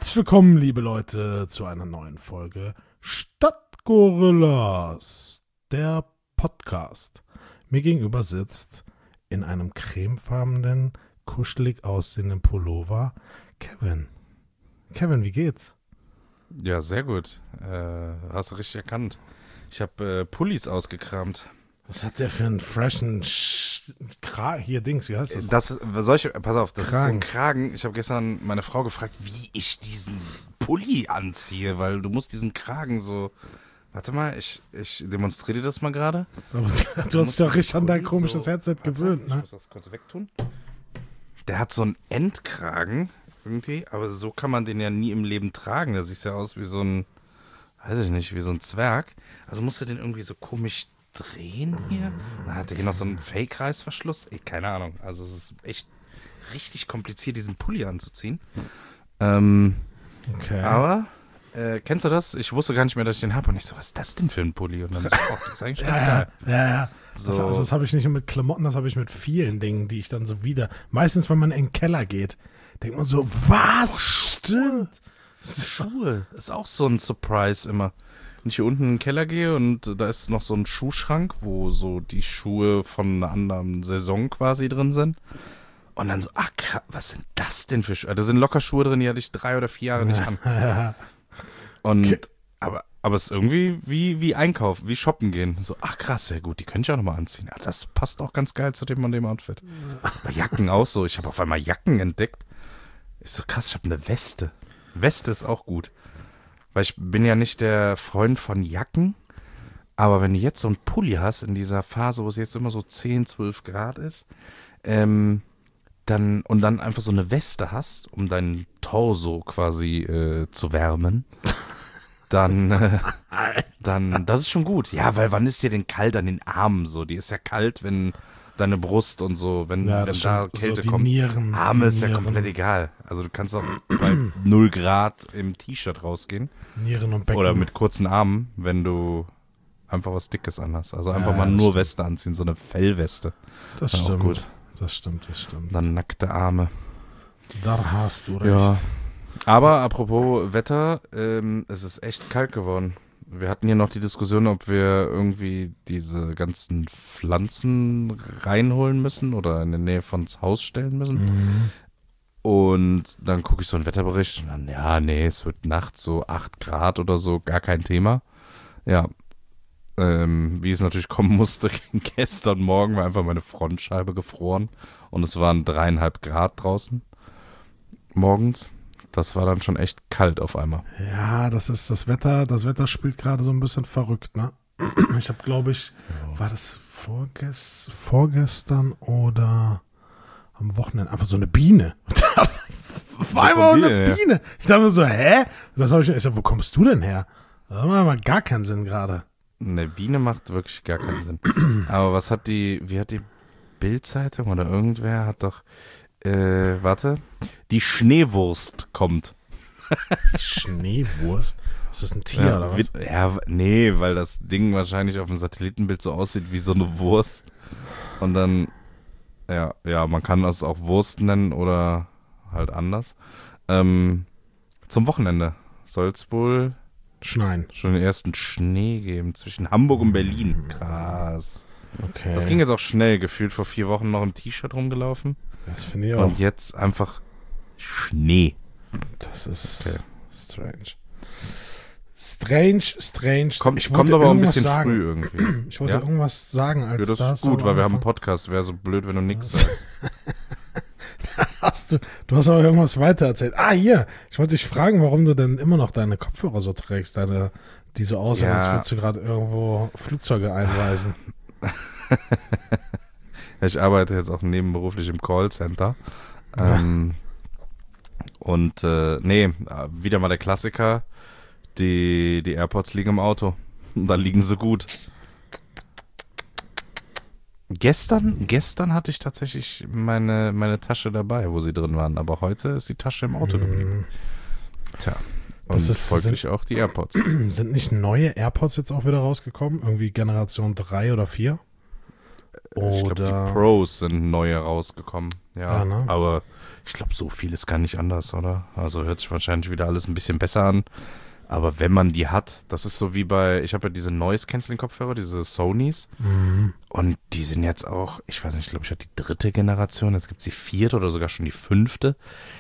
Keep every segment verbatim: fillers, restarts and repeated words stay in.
Herzlich willkommen, liebe Leute, zu einer neuen Folge Stadtgorillas, der Podcast. Mir gegenüber sitzt in einem cremefarbenen, kuschelig aussehenden Pullover Kevin. Kevin, wie geht's? Ja, sehr gut. Äh, hast du richtig erkannt. Ich habe äh, Pullis ausgekramt. Was hat der für einen freshen Sch- Kragen? Hier, Dings, wie heißt das? Das, solche, pass auf, das Kragen. ist so ein Kragen. Ich habe gestern meine Frau gefragt, wie ich diesen Pulli anziehe, weil du musst diesen Kragen so... Warte mal, ich, ich demonstriere dir das mal gerade. Aber du, du hast dich doch richtig an dein komisches so, Headset warte, gewöhnt, ich ne? muss das kurz wegtun. Der hat so einen Endkragen irgendwie, aber so kann man den ja nie im Leben tragen. Der sieht ja aus wie so ein, weiß ich nicht, wie so ein Zwerg. Also musst du den irgendwie so komisch drehen hier. Dann hat der hier noch so einen Fake-Reißverschluss. Ey, keine Ahnung. Also es ist echt richtig kompliziert, diesen Pulli anzuziehen. Ähm, Okay. aber, äh, kennst du das? Ich wusste gar nicht mehr, dass ich den habe. Und ich so, was ist das denn für ein Pulli? Und dann so, oh, das ist eigentlich ganz ja, geil. ja, ja, ja. So. Das, also das habe ich nicht nur mit Klamotten, das habe ich mit vielen Dingen, die ich dann so wieder, meistens wenn man in den Keller geht, denkt man so, was stimmt? Schuhe ist auch so ein Surprise immer. Wenn ich hier unten in den Keller gehe und da ist noch so ein Schuhschrank, wo so die Schuhe von einer anderen Saison quasi drin sind. Und dann so, ach krass, was sind das denn für Schuhe? Da sind locker Schuhe drin, die hatte ich drei oder vier Jahre nicht an. Ja. Und, Okay. aber, aber es ist irgendwie wie, wie einkaufen, wie shoppen gehen. So, ach krass, sehr gut, die könnte ich auch nochmal anziehen. Ja, das passt auch ganz geil zu dem und dem Outfit. Bei Jacken auch so. Ich habe auf einmal Jacken entdeckt. Ist so krass, ich habe eine Weste. Weste ist auch gut. Weil ich bin ja nicht der Freund von Jacken, aber wenn du jetzt so einen Pulli hast in dieser Phase, wo es jetzt immer so zehn, zwölf Grad ist, ähm, dann und dann einfach so eine Weste hast, um deinen Torso quasi äh, zu wärmen, dann, äh, dann, das ist schon gut. Ja, weil wann ist dir denn kalt an den Armen so? Die ist ja kalt, wenn deine Brust und so, wenn, Ja, wenn das da stimmt. So Kälte die kommt. Nieren, Arme die ist ja Nieren. komplett egal. Also du kannst auch bei null Grad im T-Shirt rausgehen. Nieren und Becken. Oder mit kurzen Armen, wenn du einfach was Dickes anhast. Also einfach Ja, mal das nur stimmt. Weste anziehen, so eine Fellweste. Das Ja, auch stimmt. gut. Das stimmt, das stimmt. Dann nackte Arme. Da hast du recht. Ja. Aber apropos Wetter, ähm, es ist echt kalt geworden. Wir hatten hier noch die Diskussion, ob wir irgendwie diese ganzen Pflanzen reinholen müssen oder in der Nähe von ins Haus stellen müssen. Mhm. Und dann gucke ich so einen Wetterbericht und dann, ja, nee, es wird nachts so acht Grad oder so, gar kein Thema. Ja, ähm, wie es natürlich kommen musste, gestern Morgen war einfach meine Frontscheibe gefroren und es waren dreieinhalb Grad draußen morgens. Das war dann schon echt kalt auf einmal. Ja, das ist das Wetter. Das Wetter spielt gerade so ein bisschen verrückt, ne? Ich habe, glaube ich, war das vorges vorgestern oder am Wochenende einfach so eine Biene. War einfach kommt die eine denn her? Biene. Ich dachte mir so, hä? Das habe ich, ich sag, wo kommst du denn her? Das macht mal gar keinen Sinn gerade. Eine Biene macht wirklich gar keinen Sinn. Aber was hat die, wie hat die Bild-Zeitung oder irgendwer hat doch, äh, warte, die Schneewurst kommt. Die Schneewurst. Ist das ein Tier Ja, oder was? wit- ja, w- nee, weil das Ding wahrscheinlich auf dem Satellitenbild so aussieht wie so eine Wurst. Und dann, ja, ja, man kann das auch Wurst nennen oder halt anders. Ähm, zum Wochenende soll es wohl Schneien. schon den ersten Schnee geben zwischen Hamburg und Berlin. Krass. Okay. Das ging jetzt auch schnell, gefühlt vor vier Wochen noch im T-Shirt rumgelaufen. Das finde ich auch. Und jetzt einfach Schnee. Das ist Okay. strange. Strange, strange. Kommt, ich kommt wollte aber auch ein irgendwas bisschen sagen. früh irgendwie. Ich wollte Ja? irgendwas sagen, als Ja, das da ist gut, so weil wir haben einen angefangen- Podcast. Wäre so blöd, wenn du nichts sagst. Hast du, du hast aber irgendwas weiter erzählt. Ah, hier. Ich wollte dich fragen, warum du denn immer noch deine Kopfhörer so trägst, deine, die so aussehen, Ja. als würdest du gerade irgendwo Flugzeuge einweisen. Ich arbeite jetzt auch nebenberuflich im Callcenter. Ähm, und äh, nee, wieder mal der Klassiker. Die, die AirPods liegen im Auto. Und da liegen sie gut. Gestern, gestern hatte ich tatsächlich meine, meine Tasche dabei, wo sie drin waren. Aber heute ist die Tasche im Auto geblieben. Tja. Und Das ist- folglich auch die AirPods. Sind nicht neue AirPods jetzt auch wieder rausgekommen? Irgendwie Generation drei oder vier? Oder ich glaube, die Pros sind neue rausgekommen. Ja, Ja, ne? aber ich glaube, so viel ist gar nicht anders, oder? Also hört sich wahrscheinlich wieder alles ein bisschen besser an. Aber wenn man die hat, das ist so wie bei, ich habe ja diese Noise-Canceling-Kopfhörer, diese Sonys. Mhm. Und die sind jetzt auch, ich weiß nicht, ich glaube, ich hatte die dritte Generation, jetzt gibt es die vierte oder sogar schon die fünfte.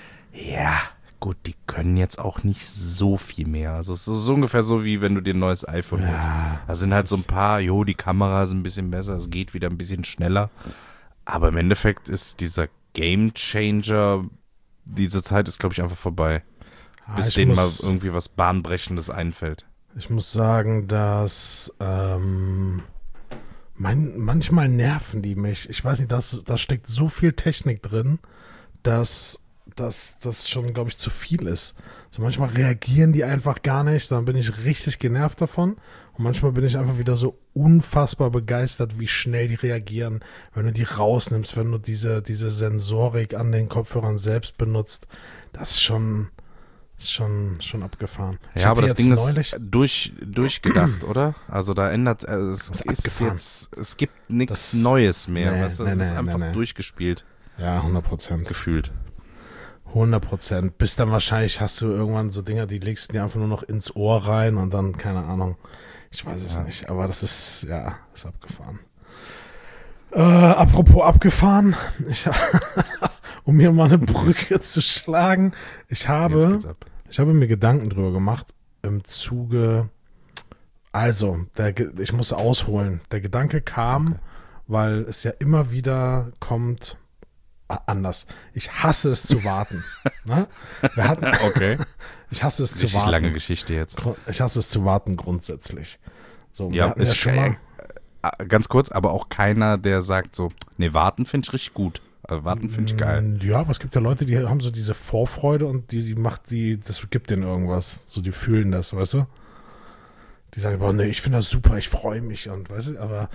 Ja, gut, die können jetzt auch nicht so viel mehr. Also es ist so ungefähr so, wie wenn du dir ein neues iPhone holst. Ja, Da sind halt so ein paar, jo, die Kamera ist ein bisschen besser, es geht wieder ein bisschen schneller. Aber im Endeffekt ist dieser Game Changer, diese Zeit ist, glaube ich, einfach vorbei. Ah, Bis ich denen mal muss- irgendwie was Bahnbrechendes einfällt. Ich muss sagen, dass ähm, mein, manchmal nerven die mich. Ich weiß nicht, das, da steckt so viel Technik drin, dass dass das schon, glaube ich, zu viel ist. So manchmal reagieren die einfach gar nicht, dann bin ich richtig genervt davon. Und manchmal bin ich einfach wieder so unfassbar begeistert, wie schnell die reagieren, wenn du die rausnimmst, wenn du diese, diese Sensorik an den Kopfhörern selbst benutzt. Das ist schon, ist schon, schon abgefahren. Ich Ja, aber hatte das Ding neulich- ist durch, durchgedacht, oder? Also da ändert, äh, es Das ist ist abgefahren. jetzt, es gibt nichts Das- Neues mehr. Nee, weißt du? nee, Es ist nee, einfach nee, nee. durchgespielt, Ja, hundert Prozent. gefühlt. hundert Prozent. Bis dann wahrscheinlich hast du irgendwann so Dinger, die legst du dir einfach nur noch ins Ohr rein und dann, keine Ahnung. Ich weiß es Ja. nicht, aber das ist, ja, ist abgefahren. Äh, apropos abgefahren, ich, um mir mal eine Brücke zu schlagen, ich Jetzt habe, geht's ab. ich habe mir Gedanken drüber gemacht im Zuge, also, der, Ge- ich muss ausholen. Der Gedanke kam, Okay. weil es ja immer wieder kommt, a- anders. Ich hasse es zu warten. ne? Wir hatten, Okay. ich hasse es zu Richtig warten. lange Geschichte jetzt. Grund- Ich hasse es zu warten grundsätzlich. So, wir Ja, hatten ja ist schon mal. äh, ganz kurz, aber auch keiner, der sagt so, nee, warten finde ich richtig gut. Also warten finde ich geil. Mm, Ja, aber es gibt ja Leute, die haben so diese Vorfreude und die, die macht die, das gibt denen irgendwas. So, die fühlen das, weißt du? Die sagen, boah, nee, ich finde das super, ich freue mich und weißt du, aber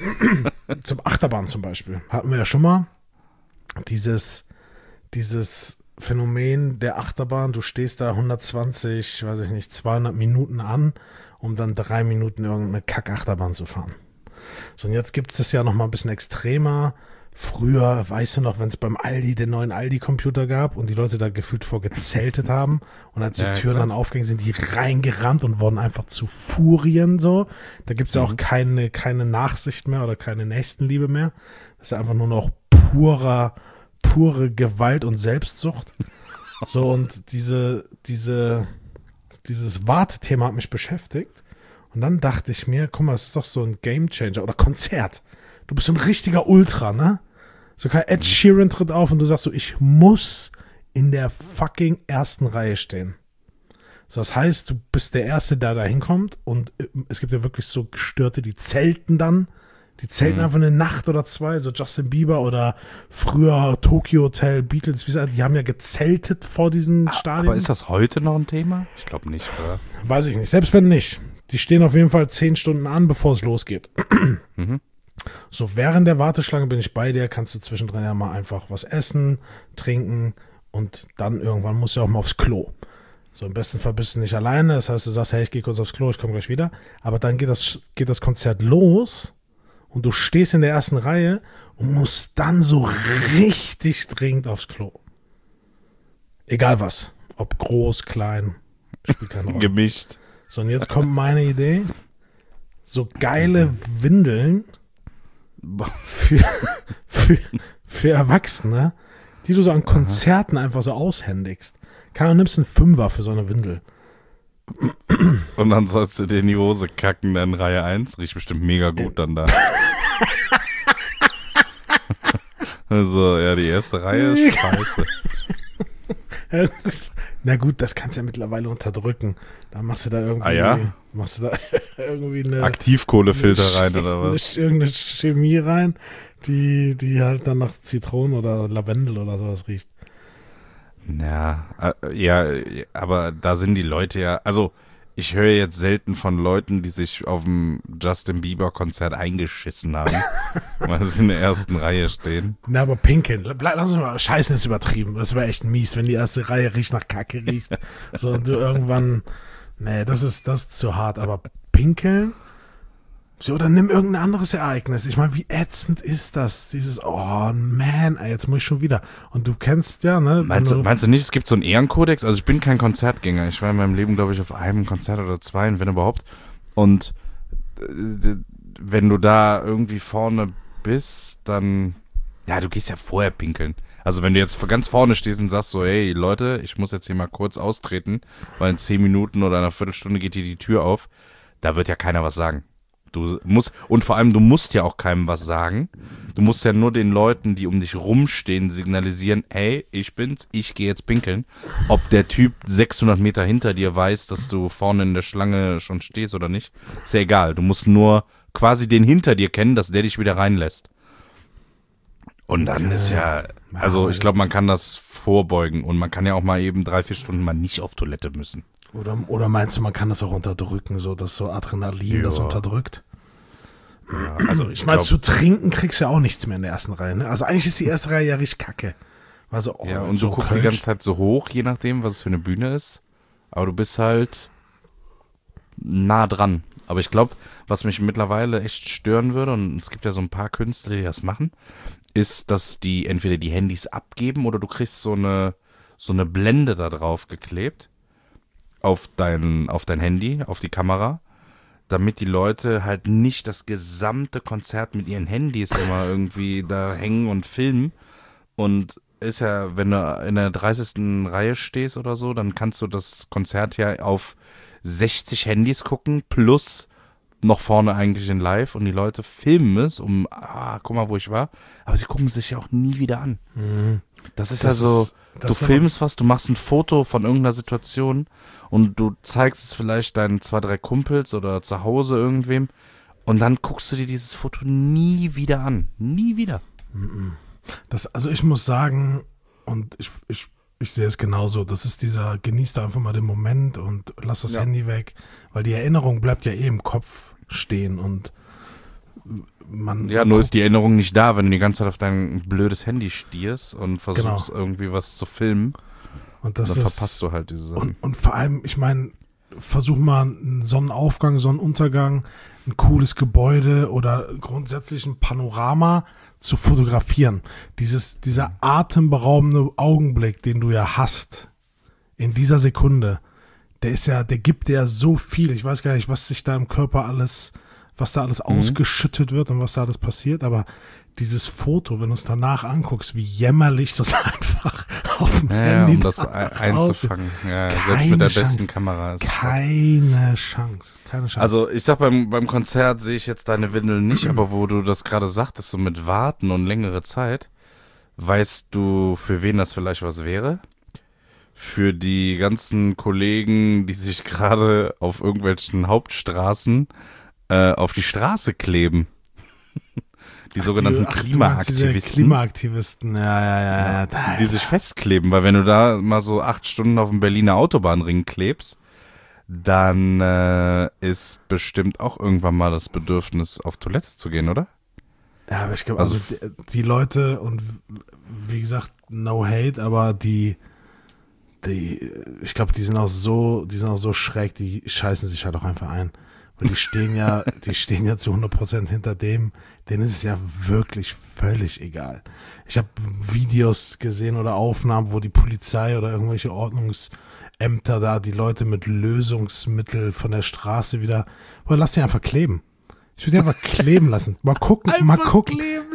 zum Achterbahn zum Beispiel hatten wir ja schon mal dieses, dieses Phänomen der Achterbahn, du stehst da hundertzwanzig, weiß ich nicht, zweihundert Minuten an, um dann drei Minuten irgendeine Kack-Achterbahn zu fahren. So, und jetzt gibt es das ja noch mal ein bisschen extremer. Früher, weißt du noch, wenn es beim Aldi den neuen Aldi-Computer gab und die Leute da gefühlt vor gezeltet haben und als die Ja, Türen klar. dann aufgingen, sind die reingerannt und wurden einfach zu Furien so. Da gibt es ja auch Mhm. keine, keine Nachsicht mehr oder keine Nächstenliebe mehr. Das ist einfach nur noch purer, pure Gewalt und Selbstsucht. So, und diese, diese, dieses Wartethema hat mich beschäftigt. Und dann dachte ich mir, guck mal, es ist doch so ein Gamechanger oder Konzert. Du bist so ein richtiger Ultra, ne? Sogar Ed Sheeran tritt auf und du sagst so, ich muss in der fucking ersten Reihe stehen. So, das heißt, du bist der Erste, der da hinkommt und äh, es gibt ja wirklich so Gestörte, die zelten dann. Die zelten Mhm. einfach eine Nacht oder zwei, so Justin Bieber oder früher Tokyo Hotel, Beatles, wie gesagt, die haben ja gezeltet vor diesen Stadien. Aber ist das heute noch ein Thema? Ich glaube nicht, oder? Weiß ich nicht. Selbst wenn nicht. Die stehen auf jeden Fall zehn Stunden an, bevor es losgeht. Mhm. So, während der Warteschlange bin ich bei dir, kannst du zwischendrin ja mal einfach was essen, trinken und dann irgendwann musst du auch mal aufs Klo. So, im besten Fall bist du nicht alleine, das heißt, du sagst, hey, ich gehe kurz aufs Klo, ich komme gleich wieder. Aber dann geht das, geht das Konzert los und du stehst in der ersten Reihe und musst dann so richtig dringend aufs Klo. Egal was. Ob groß, klein, spielt keine Rolle. Gemischt. So, und jetzt kommt meine Idee. So geile Windeln für, für, für Erwachsene, die du so an Konzerten einfach so aushändigst. Kann, du nimmst einen Fünfer für so eine Windel. Und dann sollst du dir in die Hose kacken in Reihe eins. Riecht bestimmt mega gut dann da. Also, ja, die erste Reihe ist scheiße. Na gut, das kannst du ja mittlerweile unterdrücken. Da machst du da irgendwie, Ah ja? machst du da irgendwie eine, Aktivkohlefilter rein oder eine, was? irgendeine Chemie rein, die, die halt dann nach Zitronen oder Lavendel oder sowas riecht. Ja, äh, ja, aber da sind die Leute ja, also ich höre jetzt selten von Leuten, die sich auf dem Justin Bieber Konzert eingeschissen haben, weil sie in der ersten Reihe stehen. Na, aber pinkeln. Bleib, lass uns mal, Scheißen ist übertrieben. Das wäre echt mies, wenn die erste Reihe riecht nach Kacke riecht. So, und du irgendwann, nee, das ist, das ist zu hart. Aber pinkeln, So, oder nimm irgendein anderes Ereignis. Ich meine, wie ätzend ist das? Dieses, oh man, ey, jetzt muss ich schon wieder. Und du kennst ja, ne? Meinst du, du, meinst du nicht, es gibt so einen Ehrenkodex? Also ich bin kein Konzertgänger. Ich war in meinem Leben, glaube ich, auf einem Konzert oder zwei, wenn überhaupt. Und äh, wenn du da irgendwie vorne bist, dann, ja, du gehst ja vorher pinkeln. Also wenn du jetzt ganz vorne stehst und sagst so, hey Leute, ich muss jetzt hier mal kurz austreten, weil in zehn Minuten oder einer Viertelstunde geht hier die Tür auf, da wird ja keiner was sagen. Du musst, und vor allem, du musst ja auch keinem was sagen. Du musst ja nur den Leuten, die um dich rumstehen, signalisieren, hey, ich bin's, ich gehe jetzt pinkeln. Ob der Typ sechshundert Meter hinter dir weiß, dass du vorne in der Schlange schon stehst oder nicht, ist ja egal. Du musst nur quasi den hinter dir kennen, dass der dich wieder reinlässt. Und dann okay. ist ja, also ich glaube, man kann das vorbeugen und man kann ja auch mal eben drei, vier Stunden mal nicht auf Toilette müssen. Oder, oder meinst du, man kann das auch unterdrücken, so dass so Adrenalin ja. das unterdrückt? Ja, also ich ich meine, zu trinken kriegst du ja auch nichts mehr in der ersten Reihe. Ne? Also eigentlich ist die erste Reihe ja richtig kacke. Also, oh, ja, und so du guckst Kölsch. Die ganze Zeit so hoch, je nachdem, was es für eine Bühne ist. Aber du bist halt nah dran. Aber ich glaube, was mich mittlerweile echt stören würde, und es gibt ja so ein paar Künstler, die das machen, ist, dass die entweder die Handys abgeben oder du kriegst so eine, so eine Blende da drauf geklebt. Auf dein, auf dein Handy, auf die Kamera, damit die Leute halt nicht das gesamte Konzert mit ihren Handys immer irgendwie da hängen und filmen. Und ist ja, wenn du in der dreißigsten Reihe stehst oder so, dann kannst du das Konzert ja auf sechzig Handys gucken, plus noch vorne eigentlich in live und die Leute filmen es, um, ah, guck mal, wo ich war. Aber sie gucken sich ja auch nie wieder an. Mhm. Das ist das ja so, ist, du filmst was, du machst ein Foto von irgendeiner Situation und du zeigst es vielleicht deinen zwei, drei Kumpels oder zu Hause irgendwem und dann guckst du dir dieses Foto nie wieder an. Nie wieder. Das, also ich muss sagen, und ich, ich, ich sehe es genauso, das ist dieser, genieß da einfach mal den Moment und lass das ja. Handy weg, weil die Erinnerung bleibt ja eh im Kopf stehen und man... Ja, nur ist die Erinnerung nicht da, wenn du die ganze Zeit auf dein blödes Handy stierst und versuchst genau. irgendwie was zu filmen. Und das dann ist, verpasst du halt diese Sachen. Und, und vor allem, ich meine, versuch mal einen Sonnenaufgang, Sonnenuntergang, ein cooles Gebäude oder grundsätzlich ein Panorama zu fotografieren. Dieses, dieser atemberaubende Augenblick, den du ja hast, in dieser Sekunde, der ist ja, der gibt dir ja so viel. Ich weiß gar nicht, was sich da im Körper alles, was da alles mhm. ausgeschüttet wird und was da alles passiert, aber dieses Foto, wenn du es danach anguckst, wie jämmerlich das einfach auf dem ja, Handy ja, um das ein, einzufangen. Ja, selbst mit der Chance. Besten Kamera. Ist keine Chance. Keine Chance. Also ich sag, beim, beim Konzert sehe ich jetzt deine Windeln nicht, aber wo du das gerade sagtest, so mit Warten und längere Zeit, weißt du, für wen das vielleicht was wäre? Für die ganzen Kollegen, die sich gerade auf irgendwelchen Hauptstraßen äh, auf die Straße kleben. Die ach, sogenannten die, ach, Klimaaktivisten. Klimaaktivisten, ja, ja, ja, ja. Die sich festkleben, weil wenn du da mal so acht Stunden auf dem Berliner Autobahnring klebst, dann äh, ist bestimmt auch irgendwann mal das Bedürfnis, auf Toilette zu gehen, oder? Ja, aber ich glaube, also, also die, die Leute, und wie gesagt, no hate, aber die, die, ich glaube, die sind auch so, die sind auch so schräg, die scheißen sich halt auch einfach ein. Und die stehen ja, die stehen ja zu hundert Prozent hinter dem, denen ist es ja wirklich völlig egal. Ich habe Videos gesehen oder Aufnahmen, wo die Polizei oder irgendwelche Ordnungsämter da die Leute mit Lösungsmittel von der Straße wieder, oder lass die einfach kleben. Ich würde die einfach kleben lassen. Mal gucken, einfach mal gucken. Kleben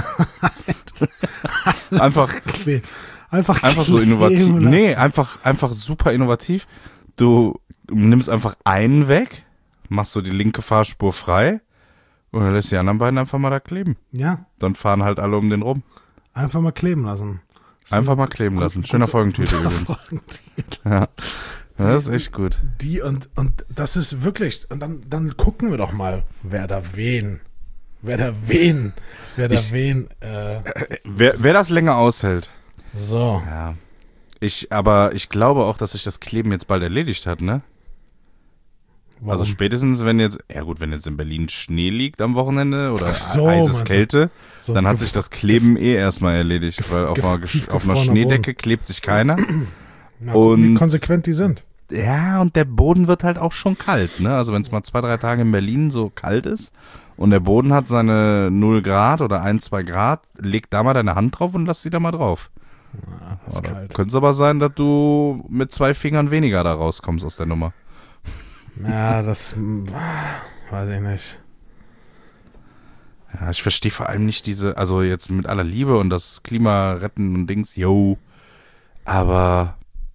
lassen. einfach, kleben. Einfach, einfach so innovativ. Lassen. Nee, einfach, einfach super innovativ. Du nimmst einfach einen weg, machst du die linke Fahrspur frei und dann lässt die anderen beiden einfach mal da kleben. Ja. Dann fahren halt alle um den rum. Einfach mal kleben lassen. So einfach mal kleben gut, lassen. Schöner Folgentitel übrigens. Folgentitel. Ja. Das ist echt gut. Die und, und das ist wirklich, und dann, dann gucken wir doch mal, wer da wen, wer da wen, wer da ich, wen. Äh, wer, wer das länger aushält. So. Ja. Ich, aber ich glaube auch, dass sich das Kleben jetzt bald erledigt hat, ne? Warum? Also spätestens, wenn jetzt, ja gut, wenn jetzt in Berlin Schnee liegt am Wochenende oder so, heißes Kälte, so dann hat sich das Kleben eh erstmal erledigt, weil auf einer, auf einer Schneedecke Boden. Klebt sich keiner. Na, und wie konsequent die sind. ja, und der Boden wird halt auch schon kalt, ne? Also wenn es mal zwei, drei Tage in Berlin so kalt ist und der Boden hat seine null Grad oder ein, zwei Grad, leg da mal deine Hand drauf und lass sie da mal drauf. Ja, ist kalt. Könnte es aber sein, dass du mit zwei Fingern weniger da rauskommst aus der Nummer. Ja, das weiß ich nicht. Ja, ich verstehe vor allem nicht diese, also jetzt mit aller Liebe und das Klima retten und Dings, yo, aber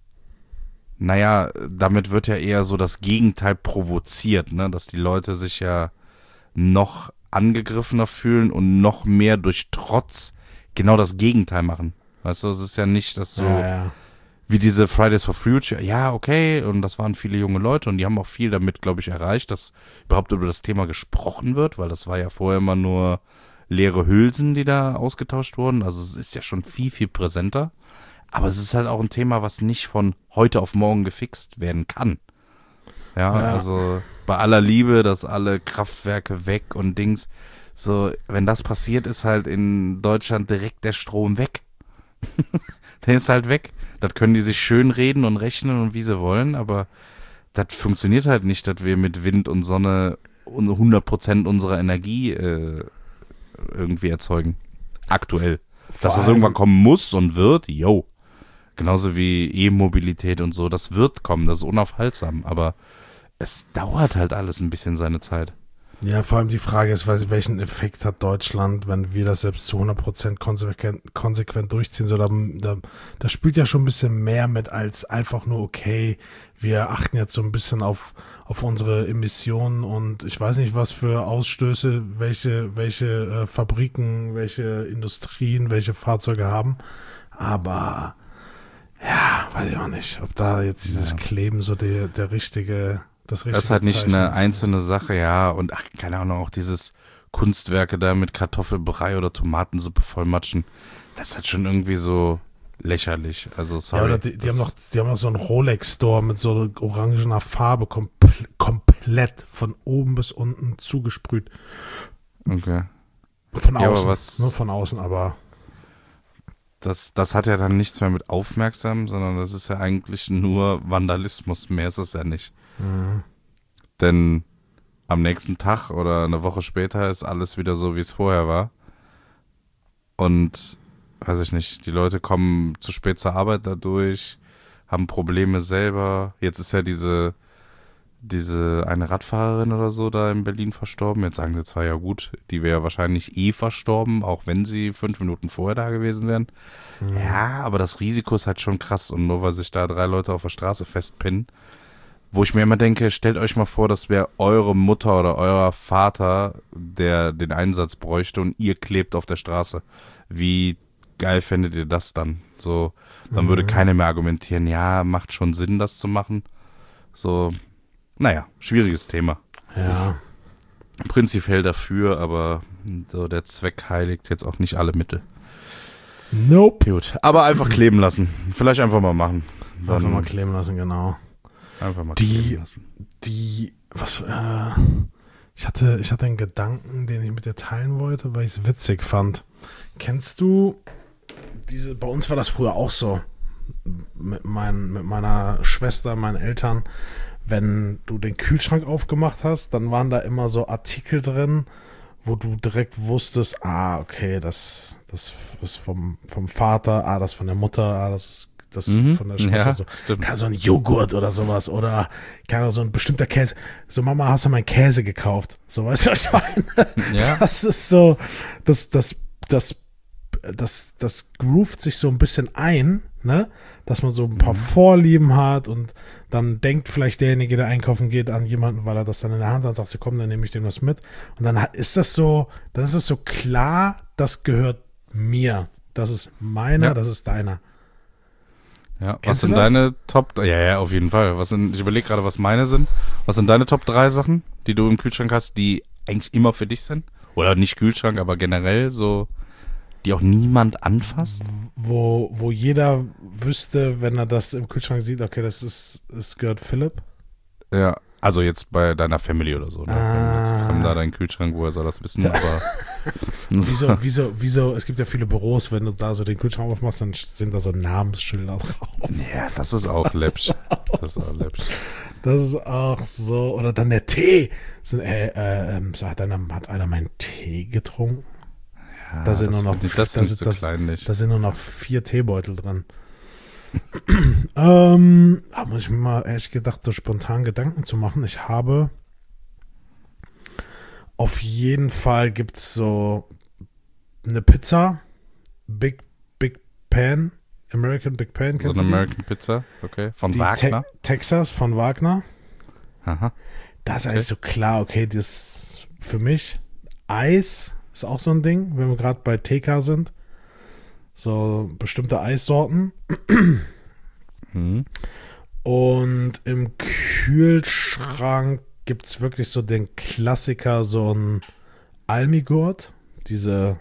naja, damit wird ja eher so das Gegenteil provoziert, ne, dass die Leute sich ja noch angegriffener fühlen und noch mehr durch Trotz genau das Gegenteil machen. Weißt du, es ist ja nicht das so, Ja, ja. wie diese Fridays for Future, ja, okay, und das waren viele junge Leute und die haben auch viel damit, glaube ich, erreicht, dass überhaupt über das Thema gesprochen wird, weil das war ja vorher immer nur leere Hülsen, die da ausgetauscht wurden. Also es ist ja schon viel, viel präsenter. Aber es ist halt auch ein Thema, was nicht von heute auf morgen gefixt werden kann. Ja, Ja. also bei aller Liebe, dass alle Kraftwerke weg und Dings, so, wenn das passiert, ist halt in Deutschland direkt der Strom weg. Der ist halt weg. Das können die sich schön reden und rechnen und wie sie wollen, aber das funktioniert halt nicht, dass wir mit Wind und Sonne hundert Prozent unserer Energie äh, irgendwie erzeugen. Aktuell. Vor Dass das allem- irgendwann kommen muss und wird, yo. Genauso wie E-Mobilität und so, das wird kommen, das ist unaufhaltsam, aber es dauert halt alles ein bisschen seine Zeit. Ja, vor allem die Frage ist, weiß ich, welchen Effekt hat Deutschland, wenn wir das selbst zu hundert Prozent konsequent, konsequent durchziehen? So, da, da, da spielt ja schon ein bisschen mehr mit als einfach nur, okay, wir achten jetzt so ein bisschen auf, auf unsere Emissionen und ich weiß nicht, was für Ausstöße, welche, welche äh, Fabriken, welche Industrien, welche Fahrzeuge haben. Aber ja, weiß ich auch nicht, ob da jetzt dieses Ja. Kleben so der, der richtige... Das, Das ist halt nicht eine einzelne Sache, ja, und ach, keine Ahnung, auch dieses Kunstwerke da mit Kartoffelbrei oder Tomatensuppe vollmatschen, das ist halt schon irgendwie so lächerlich, also sorry. Ja, oder die, die, das- haben noch, die haben noch so einen Rolex-Store mit so orangener Farbe kompl komplett von oben bis unten zugesprüht. Okay. Von Ja, aber außen, was- nur von außen, aber Das, das hat ja dann nichts mehr mit aufmerksam, sondern das ist ja eigentlich nur Vandalismus, mehr ist es ja nicht. mh, Denn am nächsten Tag oder eine Woche später ist alles wieder so, wie es vorher war. Und, weiß ich nicht, die Leute kommen zu spät zur Arbeit dadurch, haben Probleme selber. Jetzt ist ja diese, diese eine Radfahrerin oder so da in Berlin verstorben. Jetzt sagen sie zwar, ja gut, die wäre wahrscheinlich eh verstorben, auch wenn sie fünf Minuten vorher da gewesen wären. mh. Ja, aber das Risiko ist halt schon krass. Und nur weil sich da drei Leute auf der Straße festpinnen, wo ich mir immer denke, stellt euch mal vor, das wäre eure Mutter oder euer Vater, der den Einsatz bräuchte und ihr klebt auf der Straße. Wie geil fändet ihr das dann? So, dann Mhm. würde keiner mehr argumentieren, ja, macht schon Sinn, das zu machen. So, naja, schwieriges Thema. Ja, Prinzipiell dafür, aber so der Zweck heiligt jetzt auch nicht alle Mittel. nope. Gut, aber einfach kleben lassen. Vielleicht einfach mal machen. Dann Einfach mal kleben lassen, genau. einfach mal Die- kleben lassen. Die, was, äh, ich hatte, ich hatte einen Gedanken, den ich mit dir teilen wollte, weil ich es witzig fand. Kennst du diese, bei uns war das früher auch so, mit, mein, mit meiner Schwester, meinen Eltern, wenn du den Kühlschrank aufgemacht hast, dann waren da immer so Artikel drin, wo du direkt wusstest, ah, okay, das, das ist vom, vom Vater, ah, das von der Mutter, ah, das ist das Mhm. von der Schwester. Ja, So. stimmt. Kann so ein Joghurt oder sowas oder keine Ahnung, so ein bestimmter Käse. So, Mama, hast du meinen Käse gekauft? So, weißt du, was ich meine? Ja. Das ist so, das, das, das, das, das groovt sich so ein bisschen ein, ne? Dass man so ein paar Mhm. Vorlieben hat und dann denkt vielleicht derjenige, der einkaufen geht, an jemanden, weil er das dann in der Hand hat, sagt, so, komm, dann nehme ich dem das mit. Und dann hat- ist das so, dann ist es so klar, das gehört mir. Das ist meiner, Ja. das ist deiner. Ja, was Kennst du sind das? deine Top, ja, ja, auf jeden Fall. Was sind, ich überlege gerade, was meine sind. Was sind deine Top drei Sachen, die du im Kühlschrank hast, die eigentlich immer für dich sind? Oder nicht Kühlschrank, aber generell so, die auch niemand anfasst? Wo, wo jeder wüsste, wenn er das im Kühlschrank sieht, okay, das ist, es gehört Philipp. Ja, Also jetzt bei deiner Family oder so. Ne? Ah. Wenn jetzt Fremder deinen Kühlschrank, woher soll das wissen? Aber Wieso, wieso, wieso, es gibt ja viele Büros, wenn du da so den Kühlschrank aufmachst, dann sind da so Namensschilder drauf. Ja, das ist auch läppsch. Das ist auch läppsch. Das ist auch so. Oder dann der Tee. So, äh, äh, so hat, einer, hat einer meinen Tee getrunken? Ja, da sind das nur noch, find ich- das das, sind so das, kleinlich. da sind nur noch vier Teebeutel drin. ähm, da muss ich mir mal ehrlich gedacht, so spontan Gedanken zu machen. Ich habe auf jeden Fall gibt es so eine Pizza, Big Big Pan, American Big Pan, So kennst eine du die? American Pizza, okay. Von Die Wagner. Te- Texas von Wagner. Aha. Da ist Okay. eigentlich so klar, okay, das ist für mich. Eis ist auch so ein Ding, wenn wir gerade bei T K sind. So bestimmte Eissorten. Mhm. Und im Kühlschrank gibt es wirklich so den Klassiker, so ein Almigurt. Diese,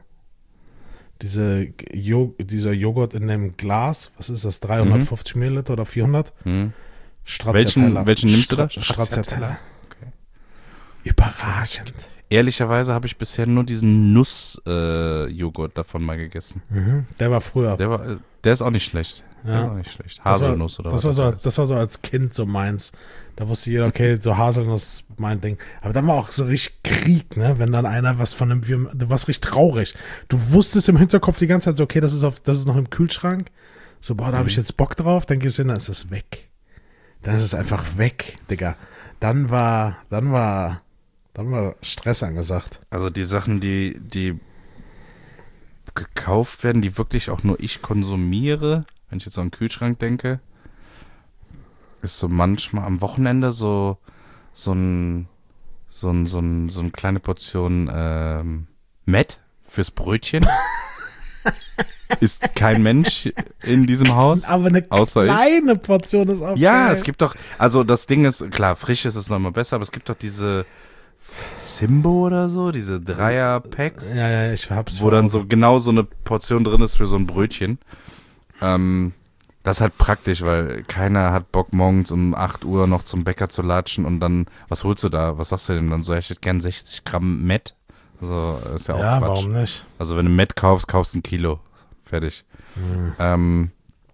diese jo- dieser Joghurt in dem Glas. Was ist das? dreihundertfünfzig Milliliter oder vierhundert? Mhm. Stracciatella. Welchen, welchen nimmst du da? Stra- Stracciatella. Okay. Überragend. Ehrlicherweise habe ich bisher nur diesen Nuss-Joghurt davon mal gegessen. Mhm. Der war früher. Der, war, äh, der ist auch nicht schlecht. Der Ja. ist auch nicht schlecht. Das war- Haselnuss oder das was war, so, heißt. das war so als Kind so meins. Da wusste jeder, okay, so Haselnuss, mein Ding. Aber dann war auch so richtig Krieg, ne? Wenn dann einer was von einem, du warst richtig traurig. Du wusstest im Hinterkopf die ganze Zeit so, okay, das ist, auf, das ist noch im Kühlschrank. So, boah, da habe ich jetzt Bock drauf. Dann gehst du hin, dann ist es weg. Dann ist es einfach weg, Digga. Dann war, dann war, dann war Stress angesagt. Also die Sachen, die, die gekauft werden, die wirklich auch nur ich konsumiere, wenn ich jetzt so an den Kühlschrank denke, ist so manchmal am Wochenende so, so ein, so ein, so ein, so eine kleine Portion ähm, Met fürs Brötchen. Ist kein Mensch in diesem Haus. Aber eine Außer ich. kleine Portion ist auch Ja, geil. es gibt doch, also das Ding ist, klar, frisch ist es noch immer besser, aber es gibt doch diese Simbo oder so, diese Dreier-Packs, Ja, ja, ich hab's wo vor dann Augen. so genau so eine Portion drin ist für so ein Brötchen. Ähm, das ist halt praktisch, weil keiner hat Bock, morgens um acht Uhr noch zum Bäcker zu latschen und dann, was holst du da? Was sagst du denn dann so? Ich hätte gern sechzig Gramm Met. Also, ist ja auch Ja, Quatsch. warum nicht? Also, wenn du Met kaufst, kaufst du ein Kilo. Fertig. Mhm. Ähm,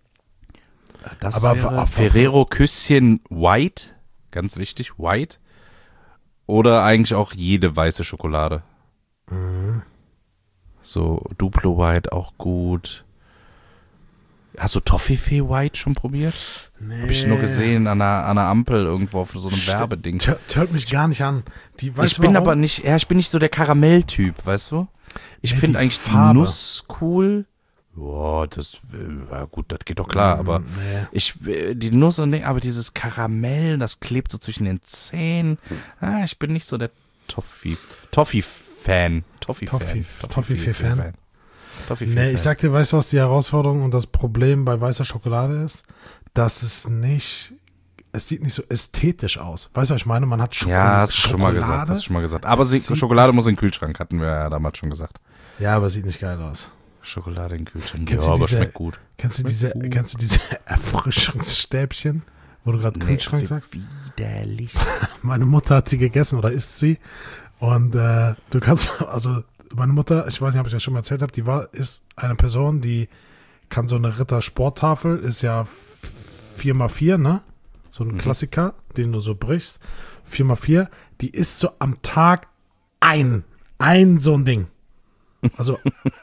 das Aber wäre wa- Ferrero Küsschen White, ganz wichtig, White. Oder eigentlich auch jede weiße Schokolade. Mhm. So Duplo White auch gut. Hast du Toffifee White schon probiert? Nee. Hab ich nur gesehen an einer, an einer Ampel irgendwo auf so einem St- Werbeding. Tö- Hört mich gar nicht an. Die, weißt Ich du bin warum? aber nicht, ja, ich bin nicht so der Karamelltyp, weißt du? Ich Nee, finde die eigentlich Farbe. die Nuss cool. Ja, das, äh, ja gut, das geht doch klar, aber Mm, nee. ich, äh, die Nuss und nee, aber dieses Karamell, das klebt so zwischen den Zähnen. Ah, ich bin nicht so der Toffee, Toffee-Fan. Toffee-Fan. Toffee- Toffee-Fan? Toffee-Fan. Nee, ich sag dir, weißt du, was die Herausforderung und das Problem bei weißer Schokolade ist? Dass es nicht, es sieht nicht so ästhetisch aus. Weißt du, was ich meine? Man hat Schoko- Ja, hast du schon mal Schokolade. gesagt, hast du schon mal gesagt. Aber Es sie, sieht Schokolade nicht- muss in den Kühlschrank, hatten wir ja damals schon gesagt. Ja, aber es sieht nicht geil aus. Schokolade in den Kühlschrank. Kennst ja, du aber diese- schmeckt gut. Kennst du Schmeckt diese, gut. kennst du diese Erfrischungsstäbchen, wo du gerade Kühlschrank wie sagst? widerlich. Meine Mutter hat sie gegessen oder isst sie. Und äh, du kannst, also meine Mutter, ich weiß nicht, ob ich das schon mal erzählt habe, die war, ist eine Person, die kann so eine Ritter-Sporttafel, ist ja vier mal vier, ne? So ein Mhm. Klassiker, den du so brichst. vier mal vier, die isst so am Tag ein, ein so ein Ding. Also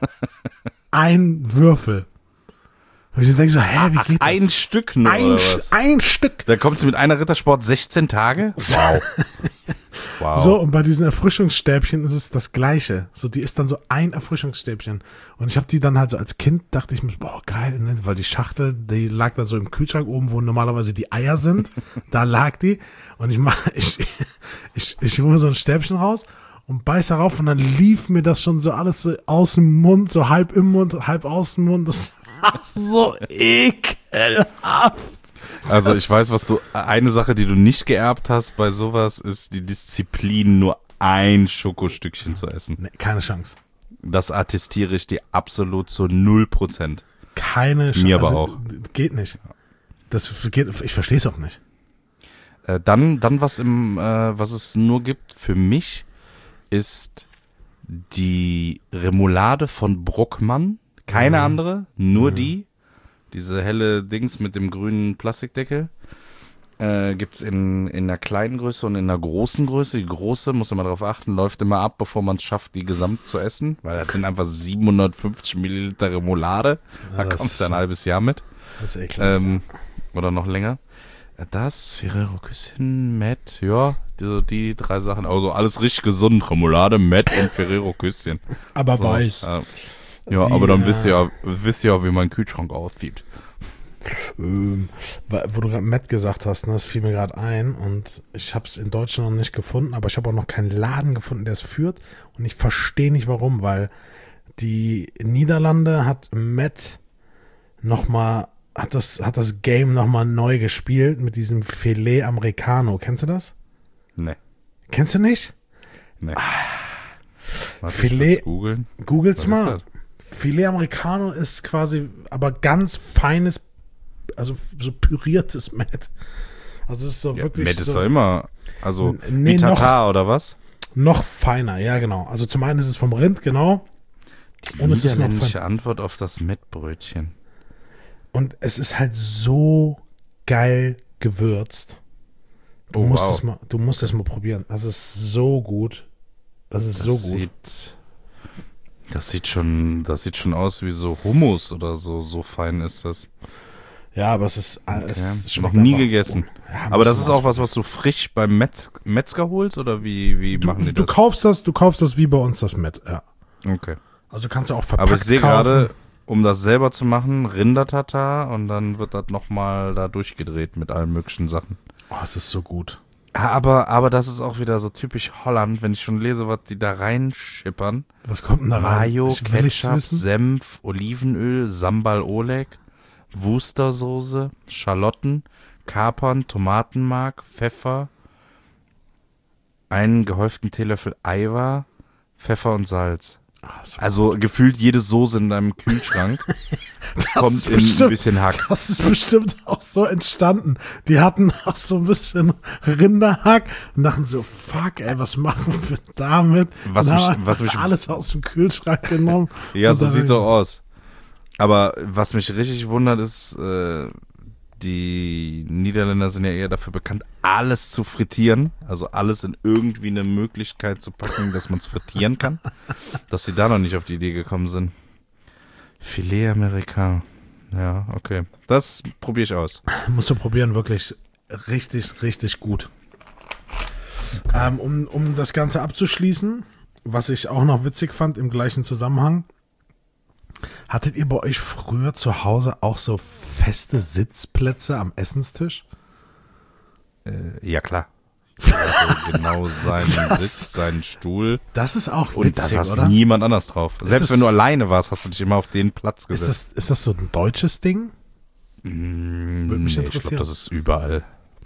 ein Würfel. Und ich denke so, hä, wie geht das? Ein Stück nur, ein, oder Sch- was? ein Stück. Da kommt sie mit einer Rittersport sechzehn Tage? Wow. Wow. So, und bei diesen Erfrischungsstäbchen ist es das Gleiche. So, die ist dann so ein Erfrischungsstäbchen. Und ich habe die dann halt so als Kind, dachte ich mir, boah, geil, ne? Weil die Schachtel, die lag da so im Kühlschrank oben, wo normalerweise die Eier sind. Da lag die. Und ich mach, ich, ich, ich hole so ein Stäbchen raus und beiß darauf und dann lief mir das schon so alles so aus dem Mund, so halb im Mund, halb aus dem Mund. Das war so ekelhaft. Also ich weiß, was du, eine Sache, die du nicht geerbt hast bei sowas, ist die Disziplin, nur ein Schokostückchen zu essen. Nee, keine Chance. Das attestiere ich dir absolut zu null Prozent. Keine Chance. Mir aber auch. Geht nicht. Das geht, ich verstehe es auch nicht. Äh, dann, dann was im, äh, was es nur gibt für mich, ist die Remoulade von Bruckmann. Keine Mhm. andere, nur Mhm. die. Diese helle Dings mit dem grünen Plastikdeckel. Äh, gibt's in, in einer kleinen Größe und in einer großen Größe. Die große, muss man darauf achten, läuft immer ab, bevor man es schafft, die gesamt zu essen. Weil das sind einfach siebenhundertfünfzig Milliliter Remoulade. Ja, Da das kommst du ist- ein halbes Jahr mit. Das ist ekelhaft. Ähm, oder noch länger. Das, Ferrero Küsschen, Met, ja, die, die drei Sachen. Also alles richtig gesund. Remoulade, Met und Ferrero Küsschen. Aber So, weiß. äh, ja, Die, aber dann äh, wisst ihr ja, wisst ihr ja, wie mein Kühlschrank aussieht. Ähm, wa- wo du gerade Matt gesagt hast, ne, das fiel mir gerade ein und ich habe es in Deutschland noch nicht gefunden, aber ich habe auch noch keinen Laden gefunden, der es führt und ich verstehe nicht warum, weil die Niederlande hat Matt nochmal, hat das, hat das Game nochmal neu gespielt mit diesem Filet Americano. Kennst du das? Nee, Kennst du nicht? nee. Warte, Filet- ich will's googeln. Googles Was mal. ist Filet Americano ist quasi aber ganz feines, also so püriertes Matt. Also es ist so Ja, wirklich Met ist so doch immer, also N- nee, wie Tatar oder was? noch feiner, ja genau. Also zum einen ist es vom Rind, genau. Die Und es ist noch niederländische Antwort auf das Mettbrötchen. Und es ist halt so geil gewürzt. Du Oh, musst wow. es mal, du musst es mal probieren. Das ist so gut. Das ist Das so gut. sieht, das sieht schon, das sieht schon aus wie so Hummus oder so, so fein ist das. Ja, aber es ist Okay. es Noch schmeckt nie einfach gegessen. gut. Ja, Aber musst das du ist mal auch was, was du frisch beim Met Metzger holst oder wie, wie Du, machen die du das? kaufst das, du kaufst das wie bei uns das mit, ja. Okay. Also kannst du auch verpackt Aber ich sehe kaufen. gerade, um das selber zu machen, Rindertatar und dann wird das nochmal da durchgedreht mit allen möglichen Sachen. Oh, es ist so gut. Ah, Aber, aber das ist auch wieder so typisch Holland, wenn ich schon lese, was die da reinschippern. Was kommt denn da rein? Mayo, Ich will nichts Ketchup, wissen. Senf, Olivenöl, Sambal Oleg, Worcestersoße, Schalotten, Kapern, Tomatenmark, Pfeffer, einen gehäuften Teelöffel Eiweiß, Pfeffer und Salz. Ah, so Also gefühlt jede Soße in deinem Kühlschrank Das kommt ist in ein bestimmt- bisschen Hack. Das ist bestimmt auch so entstanden. Die hatten auch so ein bisschen Rinderhack und dachten so, fuck, ey, was machen wir damit? Was und mich- haben was mich- alles aus dem Kühlschrank genommen. Ja, und so dann- sieht's auch aus. Aber was mich richtig wundert ist, äh, die Niederländer sind ja eher dafür bekannt, alles zu frittieren. Also alles in irgendwie eine Möglichkeit zu packen, dass man es frittieren kann. Dass sie da noch nicht auf die Idee gekommen sind. Filet Americain. Ja, okay. Das probiere ich aus. Musst du probieren, wirklich richtig, richtig gut. Ähm, um, um das Ganze abzuschließen, was ich auch noch witzig fand im gleichen Zusammenhang, hattet ihr bei euch früher zu Hause auch so feste Sitzplätze am Essenstisch? Äh, ja, klar. Also genau seinen Das- Sitz, seinen Stuhl. Das ist auch Und da witzig, saß oder? niemand anders drauf. Selbst das- wenn du alleine warst, hast du dich immer auf den Platz Ist gesetzt. das, ist das so ein deutsches Ding? Mm, Würde mich nee, ich interessieren. glaube, das ist überall.